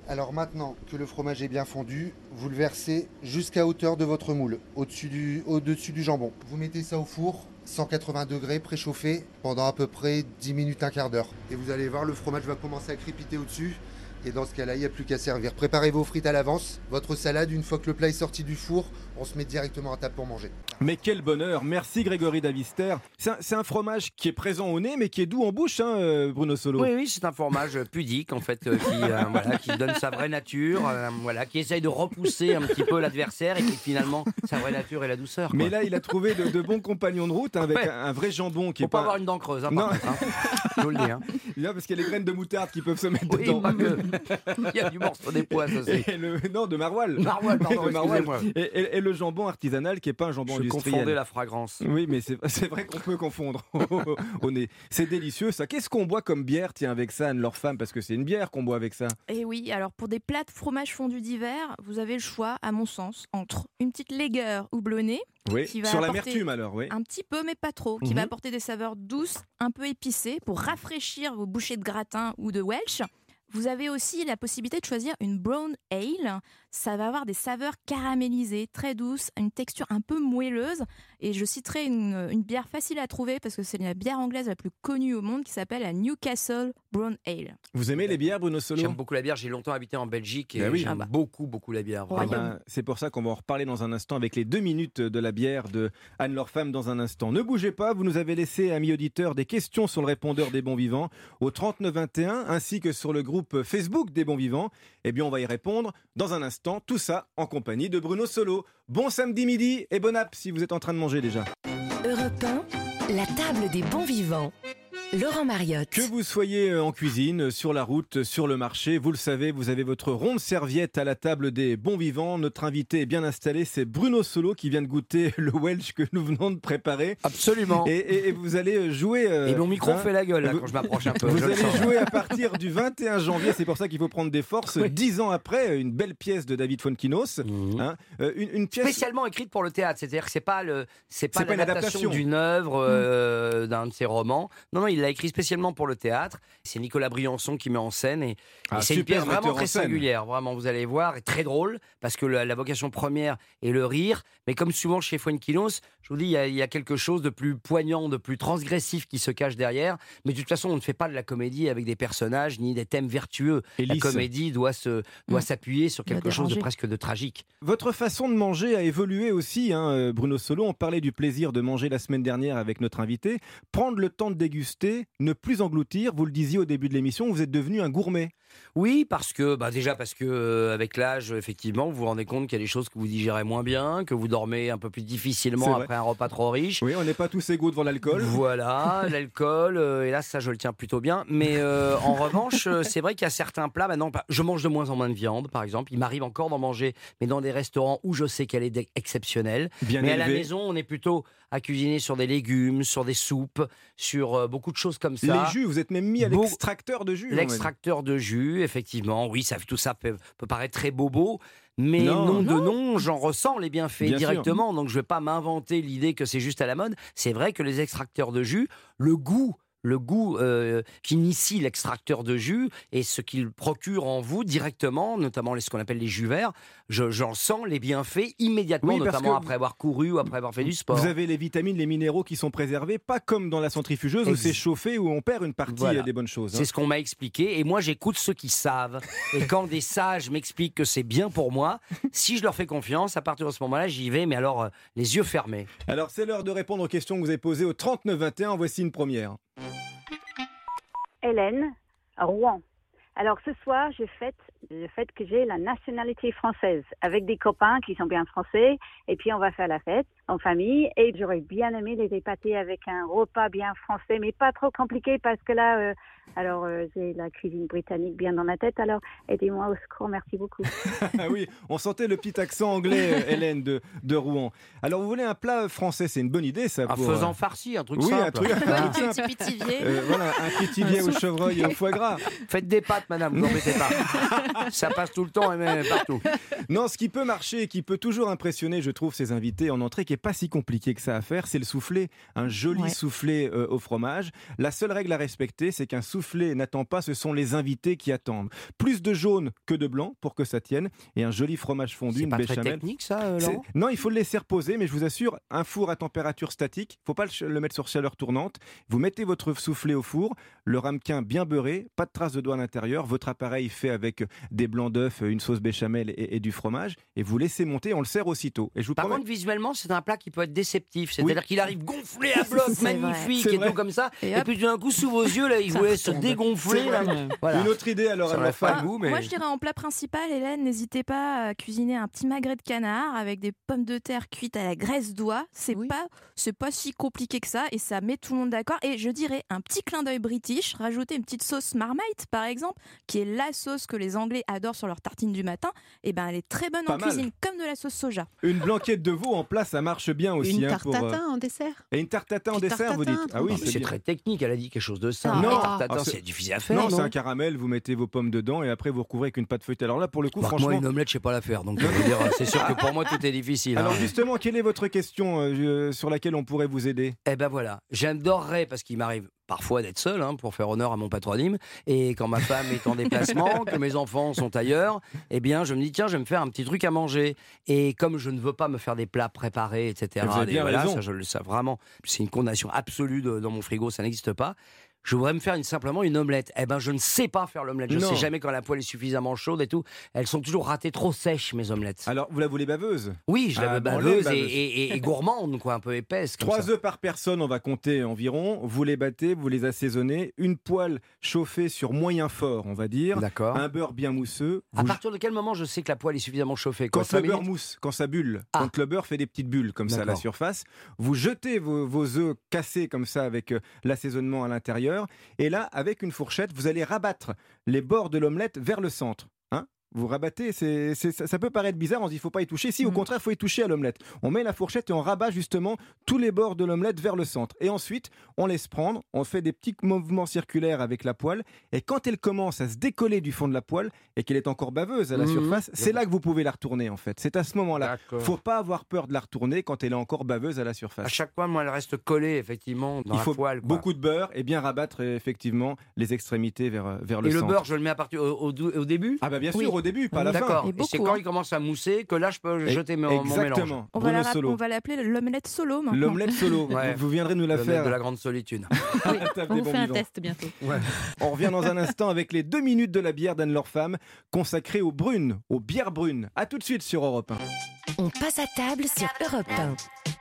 Alors maintenant que le fromage est bien fondu, vous le versez jusqu'à hauteur de votre moule, au-dessus du, au-dessus du jambon. Vous mettez ça au four, cent quatre-vingts degrés, préchauffé, pendant à peu près dix minutes, un quart d'heure. Et vous allez voir, le fromage va commencer à crépiter au-dessus. Et dans ce cas-là, il n'y a plus qu'à servir. Préparez vos frites à l'avance. Votre salade, une fois que le plat est sorti du four, on se met directement à table pour manger. Mais quel bonheur. Merci Grégory Davister. C'est un, c'est un fromage qui est présent au nez, mais qui est doux en bouche, hein, Bruno Solo. Oui, oui, c'est un fromage pudique, en fait, euh, qui, euh, voilà, qui donne sa vraie nature, euh, voilà, qui essaye de repousser un petit peu l'adversaire et qui finalement, sa vraie nature et la douceur. Quoi. Mais là, il a trouvé de, de bons compagnons de route, hein, avec Ouais. un, un vrai jambon qui Faut est pas pas... avoir une dent creuse, hein, Non. par contre, hein. Je vous le dis. Hein. Là, parce qu'il y a les graines de moutarde qui peuvent se mettre Oui, dedans. pas que. Il y a du morceau des poisses aussi. Et le, non, de maroilles. Maroilles, pardon, De maroilles. excusez-moi. Et, et- et le jambon artisanal qui n'est pas un jambon Je industriel. confondais la fragrance. Oui, mais c'est, c'est vrai qu'on peut confondre au, au nez. C'est délicieux ça. Qu'est-ce qu'on boit comme bière, tiens, avec ça, Anne-Laure Femme? Parce que c'est une bière qu'on boit avec ça. Et oui, alors pour des plats de fromage fondu d'hiver, vous avez le choix, à mon sens, entre une petite laigueur houblonnée. Oui, qui va sur apporter l'amertume alors, oui. Un petit peu, mais pas trop, qui Mhm. va apporter des saveurs douces, un peu épicées, pour rafraîchir vos bouchées de gratin ou de Welsh. Vous avez aussi la possibilité de choisir une brown ale. Ça va avoir des saveurs caramélisées, très douces, une texture un peu moelleuse. Et je citerai une, une bière facile à trouver parce que c'est la bière anglaise la plus connue au monde qui s'appelle la Newcastle Brown Ale. Vous aimez les bières, Bruno Solo? J'aime beaucoup la bière, j'ai longtemps habité en Belgique et Ben oui. j'aime Ah bah. beaucoup, beaucoup la bière. Eh Vraiment. ben, c'est pour ça qu'on va en reparler dans un instant avec les deux minutes de la bière de Anne-Laure Femme dans un instant. Ne bougez pas, vous nous avez laissé, amis auditeurs, des questions sur le répondeur des bons vivants au trente-neuf vingt et un ainsi que sur le groupe Facebook des bons vivants. Eh bien, on va y répondre dans un instant, tout ça en compagnie de Bruno Solo. Bon samedi midi et bon app si vous êtes en train de manger déjà. Europe un, la table des bons vivants. Laurent Mariotte. Que vous soyez en cuisine, sur la route, sur le marché, vous le savez, vous avez votre ronde serviette à la table des bons vivants. Notre invité est bien installé, c'est Bruno Solo qui vient de goûter le Welsh que nous venons de préparer. Absolument. Et, et- et vous allez jouer... euh, Et mon micro hein, fait la gueule là, vous- quand je m'approche un peu. Vous je le allez sens. jouer à partir du vingt et un janvier, c'est pour ça qu'il faut prendre des forces. Dix ans après, une belle pièce de David Fonkinos. hein, euh, une, une pièce... Spécialement écrite pour le théâtre, c'est-à-dire que c'est pas le, c'est pas C'est pas une l'adaptation adaptation. d'une œuvre, euh, d'un de ses romans. Non, non, il l'a écrit spécialement pour le théâtre. C'est Nicolas Briançon qui met en scène et, et Ah, c'est une super pièce vraiment metteur en très scène. singulière. Vraiment, vous allez voir, et très drôle parce que la, la vocation première est le rire. Mais comme souvent chez Fuenquinos, je vous dis, il y, a, il y a quelque chose de plus poignant, de plus transgressif qui se cache derrière. Mais de toute façon, on ne fait pas de la comédie avec des personnages ni des thèmes vertueux. Et La lisse. comédie doit se, doit Mm. s'appuyer sur Doit quelque chose de déranger. presque de tragique. Votre façon de manger a évolué aussi, hein, euh, Bruno Solo. On parlait du plaisir de manger la semaine dernière avec notre invité. Prendre le temps de déguster, ne plus engloutir. Vous le disiez au début de l'émission, vous êtes devenu un gourmet. Oui, parce que bah déjà parce que euh, avec l'âge, effectivement, vous vous rendez compte qu'il y a des choses que vous digérez moins bien, que vous dormez un peu plus C'est difficilement vrai. après un repas trop riche. Oui, on n'est pas tous égaux devant l'alcool. Voilà, l'alcool, euh, et là, ça, je le tiens plutôt bien. Mais euh, en revanche, euh, c'est vrai qu'il y a certains plats, maintenant, bah, je mange de moins en moins de viande, par exemple. Il m'arrive encore d'en manger, mais dans des restaurants où je sais qu'elle est dé- exceptionnelle. Bien mais à la élevé. maison, on est plutôt à cuisiner sur des légumes, sur des soupes, sur euh, beaucoup de choses comme ça. Les jus, vous êtes même mis à Beau- l'extracteur de jus. on va dire. L'extracteur de jus, effectivement, oui, ça, tout ça peut, peut paraître très bobo, mais Non. non, de non, j'en ressens les bienfaits Bien sûr. directement, donc je ne vais pas m'inventer l'idée que c'est juste à la mode. C'est vrai que les extracteurs de jus, le goût, le goût euh, qu'initie l'extracteur de jus et ce qu'il procure en vous directement, notamment les, ce qu'on appelle les jus verts, je- j'en sens les bienfaits immédiatement, Oui, parce notamment que après avoir couru ou après avoir fait du sport. Vous avez les vitamines, les minéraux qui sont préservés, pas comme dans la centrifugeuse où Ex- c'est chauffé, où on perd une partie Voilà. euh, des bonnes choses. hein. C'est ce qu'on m'a expliqué et moi j'écoute ceux qui savent. Et quand des sages m'expliquent que c'est bien pour moi, si je leur fais confiance, à partir de ce moment-là, j'y vais, mais alors euh, les yeux fermés. Alors c'est l'heure de répondre aux questions que vous avez posées au trente-neuf vingt et un. Voici une première. Hélène, Rouen. Alors ce soir, je fête le fait que j'ai la nationalité française avec des copains qui sont bien français et puis on va faire la fête en famille et j'aurais bien aimé les épater avec un repas bien français mais pas trop compliqué parce que là, euh, alors euh, j'ai la cuisine britannique bien dans la tête alors aidez-moi au secours, merci beaucoup. Ah oui, on sentait le petit accent anglais, euh, Hélène de, de Rouen. Alors vous voulez un plat français, c'est une bonne idée ça. Un pour, faisan euh, farci, un truc oui, simple. un truc, un truc Hein. simple. Petit pitivier. Euh, voilà, un pétivier au chevreuil et au foie gras. Faites des pâtes, madame, vous embêtez pas. Ça passe tout le temps et même partout. Non, ce qui peut marcher et qui peut toujours impressionner, je trouve, ces invités en entrée, qui n'est pas si compliqué que ça à faire, c'est le soufflé. Un joli Ouais. soufflé euh, au fromage. La seule règle à respecter, c'est qu'un soufflé n'attend pas, ce sont les invités qui attendent. Plus de jaune que de blanc pour que ça tienne. Et un joli fromage fondu, C'est une pas très béchamel. technique, ça, euh, C'est- Laurent Non, il faut le laisser reposer, mais je vous assure, un four à température statique, il ne faut pas le ch- le mettre sur chaleur tournante. Vous mettez votre soufflé au four, le ramequin bien beurré, pas de traces de doigts à l'intérieur, votre appareil fait avec des blancs d'œufs, une sauce béchamel et, et du fromage, et vous laissez monter, on le sert aussitôt. Et je vous Par promets- contre, visuellement, c'est un plat qui peut être déceptif. C'est-à-dire Oui. qu'il arrive gonflé à bloc, C'est vrai. magnifique, C'est et vrai. tout comme ça. Et Et, hop. puis tout d'un coup, sous vos yeux, là, il Ça vous laisse se retombe. dégonfler. C'est Là. vrai. Voilà. Une autre idée alors, Ça alors aurait pas Fab. le goût, mais... Moi, je dirais en plat principal, Hélène, n'hésitez pas à cuisiner un petit magret de canard avec des pommes de terre cuites à la graisse d'oie. C'est Oui. pas, c'est pas si compliqué que ça et ça met tout le monde d'accord. Et je dirais un petit clin d'œil british, rajouter une petite sauce Marmite, par exemple, qui est la sauce que les Anglais adorent sur leur tartine du matin. Et ben, elle est très bonne Pas en mal. cuisine, comme de la sauce soja. Une blanquette de veau en plat, ça marche bien aussi. Une hein, tarte pour, euh, tatin en dessert. Et une tarte tatin en Petite dessert, tarte vous dites. tatin, Ah oui, Non, mais c'est c'est bien. très technique, elle a dit quelque chose de simple. Non. Les tartes tatin, Ah, c'est- c'est difficile à faire. Non, Non, c'est un caramel, vous mettez vos pommes dedans et après vous recouvrez avec une pâte feuilletée. Alors là, pour le coup, Bah, franchement. Moi, une omelette, je sais pas la faire. Donc, je veux dire, c'est sûr que pour moi, tout est difficile. Alors hein. justement, quelle est votre question euh, sur laquelle on pourrait vous aider? Eh ben voilà, j'adorerais, parce qu'il m'arrive parfois d'être seul, hein, pour faire honneur à mon patronyme, et quand ma femme est en déplacement, que mes enfants sont ailleurs, eh bien je me dis, tiens, je vais me faire un petit truc à manger. Et comme je ne veux pas me faire des plats préparés, et cetera, Vous avez bien des- voilà, raison. ça, je le sais vraiment, c'est une condamnation absolue de- dans mon frigo, ça n'existe pas. Je voudrais me faire une, simplement une omelette. Eh ben, je ne sais pas faire l'omelette. Je ne Non. sais jamais quand la poêle est suffisamment chaude et tout. Elles sont toujours ratées, trop sèches, mes omelettes. Alors, vous la voulez baveuse? Oui, je la Ah, veux bon, baveuse l'aime, et, baveuse. et- et- et gourmande, quoi, un peu épaisse. comme Trois ça. œufs par personne, on va compter environ. Vous les battez, vous les assaisonnez. Une poêle chauffée sur moyen fort, on va dire. D'accord. Un beurre bien mousseux. À Vous- partir de quel moment je sais que la poêle est suffisamment chauffée quoi, Quand cinq le beurre minutes mousse, quand ça bulle, Ah. quand le beurre fait des petites bulles comme ça à la D'accord. surface, vous jetez vos, vos œufs cassés comme ça avec euh, l'assaisonnement à l'intérieur. Et là, avec une fourchette, vous allez rabattre les bords de l'omelette vers le centre. Hein, vous rabattez, c'est, c'est- ça, ça peut paraître bizarre, on se dit il ne faut pas y toucher. Si, au contraire, il faut y toucher à l'omelette. On met la fourchette et on rabat justement tous les bords de l'omelette vers le centre. Et ensuite, on laisse prendre, on fait des petits mouvements circulaires avec la poêle. Et quand elle commence à se décoller du fond de la poêle et qu'elle est encore baveuse à la Mhm. surface, c'est là que vous pouvez la retourner en fait. C'est à ce moment-là. D'accord. Faut pas avoir peur de la retourner quand elle est encore baveuse à la surface. À chaque fois, moi, elle reste collée, effectivement, dans Il la faut poêle. quoi. beaucoup de beurre et bien rabattre euh, effectivement les extrémités vers, euh, vers le Et le centre. beurre, je le mets à partir au, au, au début Ah bah bien sûr, Oui. au début, pas à la D'accord. fin. Et Et c'est beaucoup, quand hein. il commence à mousser que là, je peux Et- jeter mon, mon mélange. Exactement. On va, Bruno la rap- Solo. on va l'appeler l'omelette solo maintenant. L'omelette solo. Ouais. Vous viendrez nous la L'omelette faire. de la grande solitude. à la table On des vous bons fait un vivants. test bientôt. On revient dans un instant avec les deux minutes de la bière d'Anne-Laure Femme consacrée aux brunes, aux bières brunes. A tout de suite sur Europe un. On passe à table sur Europe un.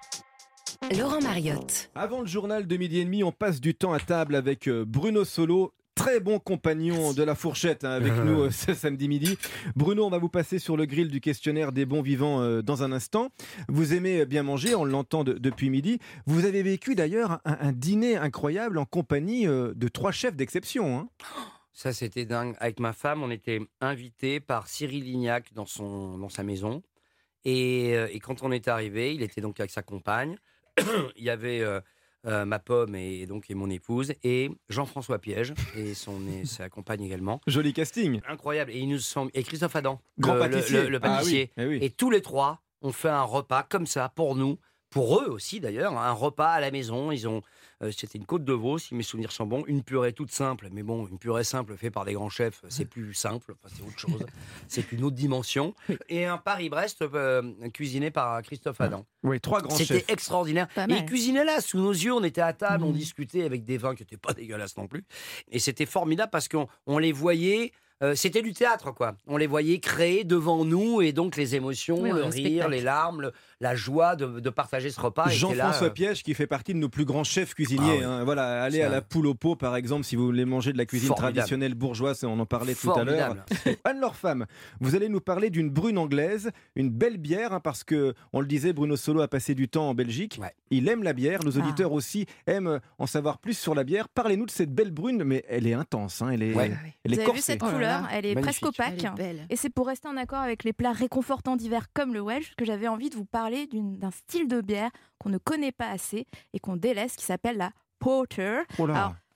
Laurent Mariotte. Avant le journal de midi et demi, on passe du temps à table avec euh, Bruno Solo. Très bon compagnon de la fourchette hein, avec nous euh, ce samedi midi. Bruno, on va vous passer sur le grill du questionnaire des bons vivants euh, dans un instant. Vous aimez bien manger, on l'entend de- depuis midi. Vous avez vécu d'ailleurs un, un dîner incroyable en compagnie euh, de trois chefs d'exception. Hein. Ça, c'était dingue. Avec ma femme, on était invités par Cyril Lignac dans, son, dans sa maison. Et, euh, et quand on est arrivé, il était donc avec sa compagne. Il y avait euh, euh, ma pomme et, donc, et mon épouse et Jean-François Piège et, son, et sa compagne également. Joli casting. Incroyable. Et, ils nous sont, et Christophe Adam, Grand le, pâtissier. le- le Ah oui, pâtissier. eh oui. Et tous les trois ont fait un repas comme ça pour nous. Pour eux aussi d'ailleurs, un repas à la maison. Ils ont, euh, c'était une côte de veau, si mes souvenirs sont bons, une purée toute simple. Mais bon, une purée simple faite par des grands chefs, c'est plus simple, enfin, c'est autre chose. C'est une autre dimension. Et un Paris-Brest euh, cuisiné par Christophe Adam. Oui, trois grands C'était chefs. extraordinaire. Pas Et mal. ils cuisinaient là, sous nos yeux, on était à table, on Mmh. discutait avec des vins qui n'étaient pas dégueulasses non plus. Et c'était formidable parce qu'on on les voyait. euh, c'était du théâtre, quoi. On les voyait créer devant nous et donc les émotions, Oui, le un rire, spectacle. les larmes, le- la joie de, de partager ce repas. était Jean-François là, euh, Piège qui fait partie de nos plus grands chefs cuisiniers. Ah oui. hein. Voilà, allez C'est à un- la poule au pot par exemple si vous voulez manger de la cuisine Formidable. traditionnelle bourgeoise, on en parlait tout à l'heure. Formidable. Anne-Laure Femme, vous allez nous parler d'une brune anglaise, une belle bière hein, parce que on le disait, Bruno Solo a passé du temps en Belgique. Ouais. Il aime la bière, nos Ah. auditeurs aussi aiment en savoir plus sur la bière. Parlez-nous de cette belle brune, mais elle est intense, hein, elle est, Ouais. elle est Vous avez vu corsée. cette Oh là couleur? là, Elle est magnifique. presque opaque. Elle est belle. Et c'est pour rester en accord avec les plats réconfortants d'hiver comme le Welsh que j'avais envie de vous parler d'une- d'un style de bière qu'on ne connaît pas assez et qu'on délaisse qui s'appelle la Porter. Oh là. Alors,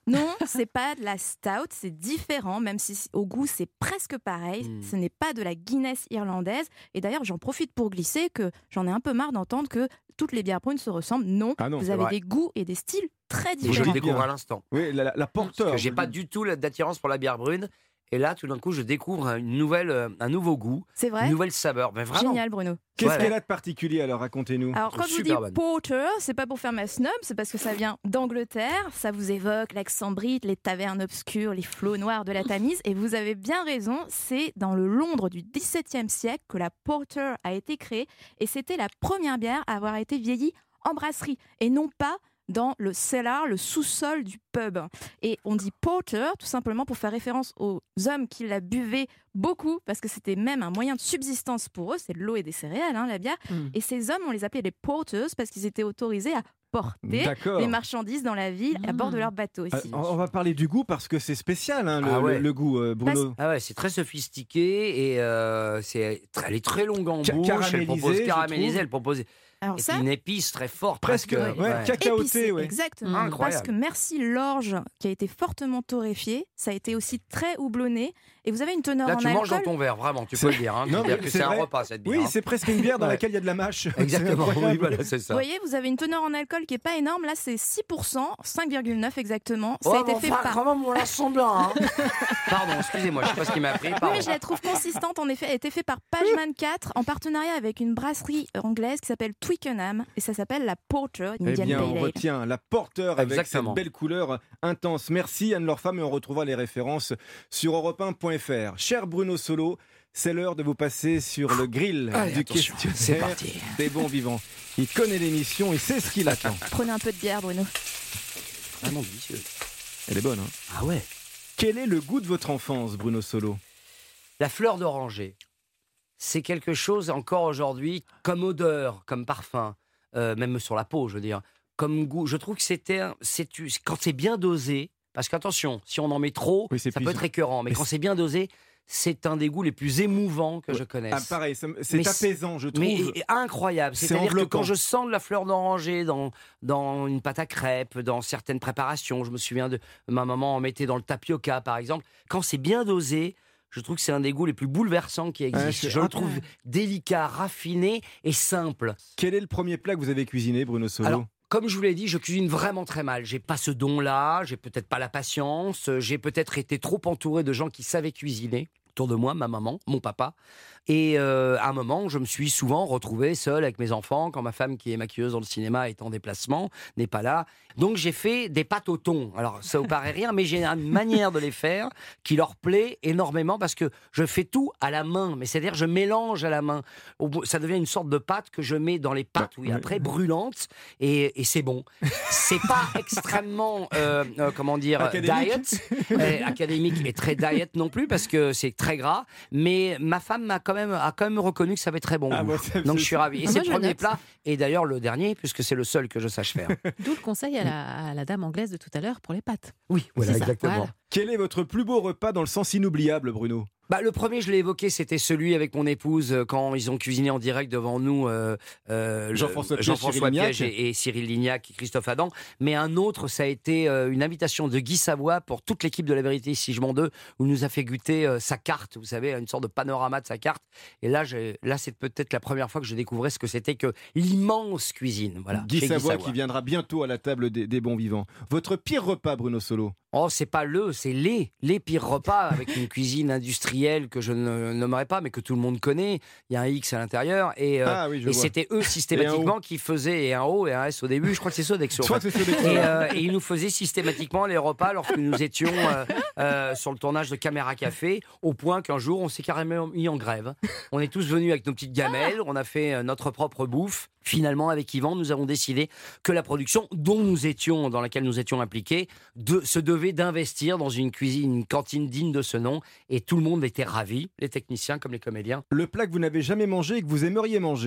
Non, c'est pas de la stout, c'est différent, même si au goût c'est presque pareil. Hmm. Ce n'est pas de la Guinness irlandaise. Et d'ailleurs, j'en profite pour glisser que j'en ai un peu marre d'entendre que toutes les bières brunes se ressemblent. Non, Ah non, vous c'est avez vrai. des goûts et des styles très Je le différents. découvre à l'instant. Oui, la, la, la porter. Parce que j'ai pas du tout d'attirance pour la bière brune. Et là, tout d'un coup, je découvre une nouvelle, euh, un nouveau goût, C'est vrai une nouvelle saveur. Mais vraiment. Génial, Bruno. Qu'est-ce Ouais. qu'elle a de particulier alors, racontez-nous. Alors, quand je vous dis Super bonne. porter, c'est pas pour faire ma snob, c'est parce que ça vient d'Angleterre. Ça vous évoque l'accent brite, les tavernes obscures, les flots noirs de la Tamise. Et vous avez bien raison, c'est dans le Londres du dix-septième siècle que la porter a été créée. Et c'était la première bière à avoir été vieillie en brasserie. Et non pas dans le cellar, le sous-sol du pub. Et on dit porter tout simplement pour faire référence aux hommes qui la buvaient beaucoup, parce que c'était même un moyen de subsistance pour eux, c'est de l'eau et des céréales, hein, la bière. Mm. Et ces hommes, on les appelait les porters parce qu'ils étaient autorisés à porter D'accord. les marchandises dans la ville à bord de leur bateau Ah, aussi. on va parler du goût parce que c'est spécial, hein, le, Ah ouais. le- le goût, euh, Bruno. Ah ouais, c'est très sophistiqué et euh, c'est, elle est très longue en Ca- bouche. Elle propose caramélisée, je caramélisée, trouve. elle propose Alors et ça- puis une épice très forte, Presque, presque. ouais, cacaotée, Épicé, ouais. exactement. Incroyable. Parce que merci l'orge qui a été fortement torréfiée, ça a été aussi très houblonné. Et vous avez une teneur Là, en tu manges alcool. dans ton verre, vraiment, tu peux le dire. Hein. Non, C'est-à-dire mais que c'est c'est un vrai. repas cette bière. Oui, hein. c'est presque une bière dans Ouais. laquelle il y a de la mâche. Exactement, C'est incroyable. oui, voilà, c'est ça. Vous voyez, vous avez une teneur en alcool qui est pas énorme. Là, c'est six pour cent, cinq virgule neuf exactement. Ça Oh, a été bon, fait enfin, par. quand même, on la sent bien. Hein. Pardon, excusez-moi, je sais pas ce qui m'a pris. Oui, Pardon. mais je la trouve consistante. En effet, elle a été faite par Pageman quatre en partenariat avec une brasserie anglaise qui s'appelle Twickenham et ça s'appelle la Porter Eh Indian bien, Pale on Ale. retient la porter avec Exactement. cette belle couleur intense. Merci Anne-Laure Femme et on retrouvera les références sur europe un point f r. Cher Bruno Solo, c'est l'heure de vous passer sur le grill Allez, du attention, questionnaire c'est parti. des bons vivants. Il connaît l'émission, il sait ce qu'il attend. Prenez un peu de bière, Bruno. Vraiment délicieux. Elle est bonne, hein. Ah ouais. Quel est le goût de votre enfance, Bruno Solo? La fleur d'oranger, c'est quelque chose encore aujourd'hui, comme odeur, comme parfum, euh, même sur la peau, je veux dire, comme goût. Je trouve que c'était, un- c'est quand c'est bien dosé, parce qu'attention, si on en met trop, Oui, c'est ça peut puissant. être écœurant, mais Mais quand c'est- c'est bien dosé, c'est un des goûts les plus émouvants que je connaisse. Ah, pareil, ça me- c'est Mais apaisant, je trouve. Mais et- et incroyable. C'est C'est-à-dire que enveloppant. quand je sens de la fleur d'oranger dans, dans une pâte à crêpes, dans certaines préparations, je me souviens de ma maman en mettait dans le tapioca, par exemple. Quand c'est bien dosé, je trouve que c'est un des goûts les plus bouleversants qui existent. Ouais, c'est je le incroyable. trouve délicat, raffiné et simple. Quel est le premier plat que vous avez cuisiné, Bruno Solo? Alors, comme je vous l'ai dit, je cuisine vraiment très mal. J'ai pas ce don-là, j'ai peut-être pas la patience, j'ai peut-être été trop entouré de gens qui savaient cuisiner autour de moi, ma maman, mon papa. Et euh, à un moment, je me suis souvent retrouvé seul avec mes enfants quand ma femme, qui est maquilleuse dans le cinéma, est en déplacement, n'est pas là. Donc j'ai fait des pâtes au thon. Alors ça vous paraît rien, mais j'ai une manière de les faire qui leur plaît énormément parce que je fais tout à la main. Mais c'est-à-dire je mélange à la main. Au bout- Ça devient une sorte de pâte que je mets dans les pâtes, oui, après brûlantes, et, et c'est bon. C'est pas extrêmement, euh, euh, comment dire, Académique. diet, euh, académique et très diet non plus parce que c'est très gras. Mais ma femme m'a quand même, a quand même reconnu que ça avait très bon Ah, goût. bah, ça- Donc c'est- je suis ravi. Et Ah, c'est moi, le je premier note. plat, et d'ailleurs le dernier, puisque c'est le seul que je sache faire. D'où le conseil à la, à la dame anglaise de tout à l'heure pour les pâtes. Oui, voilà, C'est ça, exactement. voilà. Quel est votre plus beau repas dans le sens inoubliable, Bruno? Bah, le premier, je l'ai évoqué, c'était celui avec mon épouse euh, quand ils ont cuisiné en direct devant nous euh, euh, le- Jean-François Piège, Jean-François Cyril Piège Lignac. et, et Cyril Lignac et Christophe Adam. Mais un autre, ça a été euh, une invitation de Guy Savoie pour toute l'équipe de La Vérité si je m'en deux, où il nous a fait goûter euh, sa carte, vous savez, une sorte de panorama de sa carte. Et là, j'ai- là c'est peut-être la première fois que je découvrais ce que c'était que l'immense cuisine. Voilà, Guy chez Savoie qui viendra bientôt à la table des, des bons vivants. Votre pire repas, Bruno Solo? Oh, c'est pas le, c'est les, les pires repas avec une cuisine industrielle que je ne nommerai pas, mais que tout le monde connaît. Il y a un X à l'intérieur et, euh, Ah oui, je et vois. c'était eux Et un systématiquement qui faisaient et un O et un S au début. Je crois que c'est Sodexo. Je crois en fait. que c'est Sodexo. Et, euh, et ils nous faisaient systématiquement les repas lorsque nous étions euh, euh, sur le tournage de Caméra Café, au point qu'un jour on s'est carrément mis en grève. On est tous venus avec nos petites gamelles, on a fait euh, notre propre bouffe. Finalement, avec Yvan, nous avons décidé que la production dont nous étions, dans laquelle nous étions impliqués, de, se devait d'investir dans une cuisine, une cantine digne de ce nom. Et tout le monde était ravi, les techniciens comme les comédiens. Le plat que vous n'avez jamais mangé et que vous aimeriez manger?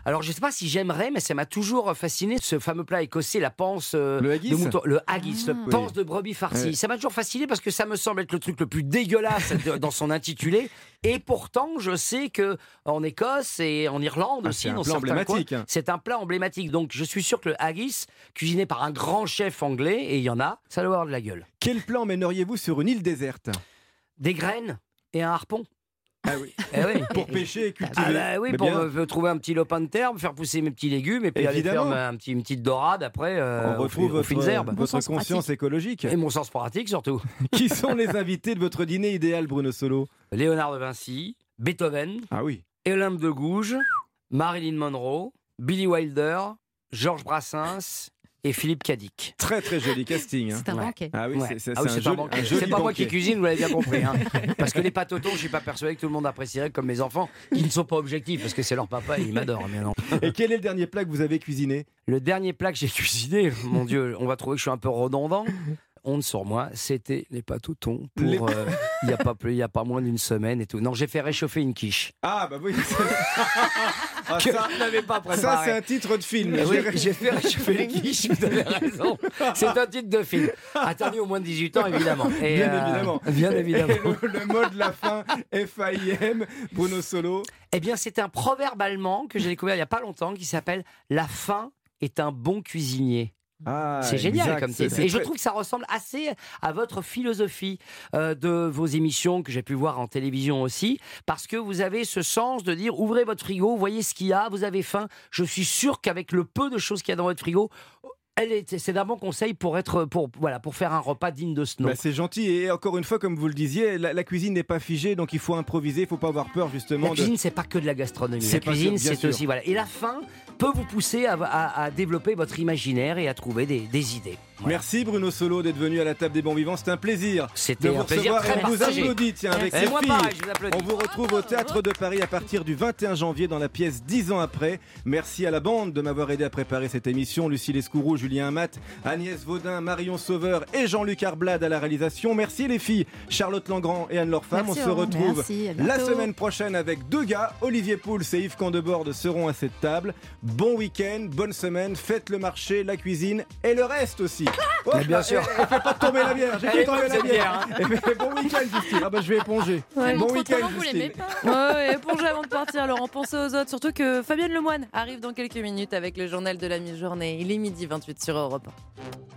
Alors, je sais pas si j'aimerais, mais ça m'a toujours fasciné, ce fameux plat écossais, la panse euh, Le haggis de mouton. Le haggis, Ah. le panse de brebis farci. Ouais. Ça m'a toujours fasciné parce que ça me semble être le truc le plus dégueulasse de- dans son intitulé. Et pourtant, je sais que en Écosse et en Irlande Ah, aussi, c'est un dans plat certains emblématique, coins, hein. c'est un plat emblématique. Donc, je suis sûr que le haggis, cuisiné par un grand chef anglais, et il y en a, ça doit avoir de la gueule. Quel plan emmèneriez-vous sur une île déserte? Des graines et un harpon. Ah oui. Eh oui. Pour pêcher et cultiver. Ah bah oui, Mais pour bien. me, me trouver un petit lopin de terre, me faire pousser mes petits légumes et puis Évidemment. aller faire ma- un petit, une petite dorade après euh, On aux, retrouve aux fines votre, herbes. votre conscience écologique. Et mon sens pratique surtout. Qui sont les invités de votre dîner idéal, Bruno Solo? Léonard de Vinci, Beethoven, Ah oui. Olympe de Gouges, Marilyn Monroe, Billy Wilder, Georges Brassens et Philippe Cadic. Très très joli casting. hein. C'est un banquet. Ah oui, Ouais. c'est c'est- Ah oui, c'est c'est un, un joli, banquet. un joli C'est pas moi banquet. qui cuisine, vous l'avez bien compris. hein. Parce que les pâtes au thon, je suis pas persuadé que tout le monde apprécierait comme mes enfants, qui ne sont pas objectifs, parce que c'est leur papa et ils m'adorent. Mais non. Et quel est le dernier plat que vous avez cuisiné? Le dernier plat que j'ai cuisiné, mon Dieu, on va trouver que je suis un peu redondant. Honte sur moi, c'était les pâtes au thon pour Les- euh, il y a pas plus, il y a pas moins d'une semaine et tout. Non, j'ai fait réchauffer une quiche. Ah bah oui. Ah, Que ça, je n'avais pas préparé. ça, c'est un titre de film. Oui, J'ai- j'ai fait réchauffer les quiches, vous avez raison. C'est un titre de film. Interdit aux moins de dix-huit ans, évidemment. Et, Bien euh, évidemment. Bien évidemment. Et le, le mot de la fin, F A I M, Bruno Solo. Eh bien, c'est un proverbe allemand que j'ai découvert il n'y a pas longtemps qui s'appelle « La faim est un bon cuisinier ». Ah, C'est génial exact. comme C'est- titre. c'est Et je très- trouve que ça ressemble assez à votre philosophie euh, de vos émissions que j'ai pu voir en télévision aussi, parce que vous avez ce sens de dire ouvrez votre frigo, voyez ce qu'il y a, vous avez faim. Je suis sûr qu'avec le peu de choses qu'il y a dans votre frigo, elle est, c'est d'un bon conseil pour être, pour voilà, pour faire un repas digne de ce nom. Bah, c'est gentil et encore une fois, comme vous le disiez, la, la cuisine n'est pas figée, donc il faut improviser, il faut pas avoir peur justement. La cuisine, de... c'est pas que de la gastronomie. C'est La pas cuisine, sûr, bien c'est sûr. aussi voilà. Et la faim peut vous pousser à, à- à développer votre imaginaire et à trouver des, des idées. Voilà. Merci Bruno Solo d'être venu à la table des bons vivants, c'était un plaisir. C'était de vous un plaisir recevoir. très On vous partagé. applaudit, tiens, avec Et ces moi filles. pareil, je vous applaudis. On vous retrouve au Théâtre de Paris à partir du vingt et un janvier dans la pièce dix ans après. Merci à la bande de m'avoir aidé à préparer cette émission. Lucie Lescourou, Julien Amat, Agnès Vaudin, Marion Sauveur et Jean-Luc Arblade à la réalisation. Merci les filles, Charlotte Langrand et Anne-Laure Femme. Merci, On se Laurent. retrouve Merci, à la bientôt. semaine prochaine avec deux gars, Olivier Pouls et Yves Candeborde seront à cette table. Bon week-end, bonne semaine, faites le marché, la cuisine et le reste aussi. Oh, Mais bien bah, sûr. eh, eh, fais pas tomber la bière, j'ai Elle fait est tomber bonne, la cette bière. bière, hein. Eh ben, bon week-end Justine. Ah bah je vais éponger. Ouais, bon montre week-end autrement, vous Justine. l'aimez pas. Ouais, ouais, épongez avant de partir, Laurent. Pensez aux autres. Surtout que Fabienne Lemoine arrive dans quelques minutes avec le journal de la mi-journée. Il est midi vingt-huit sur Europe un.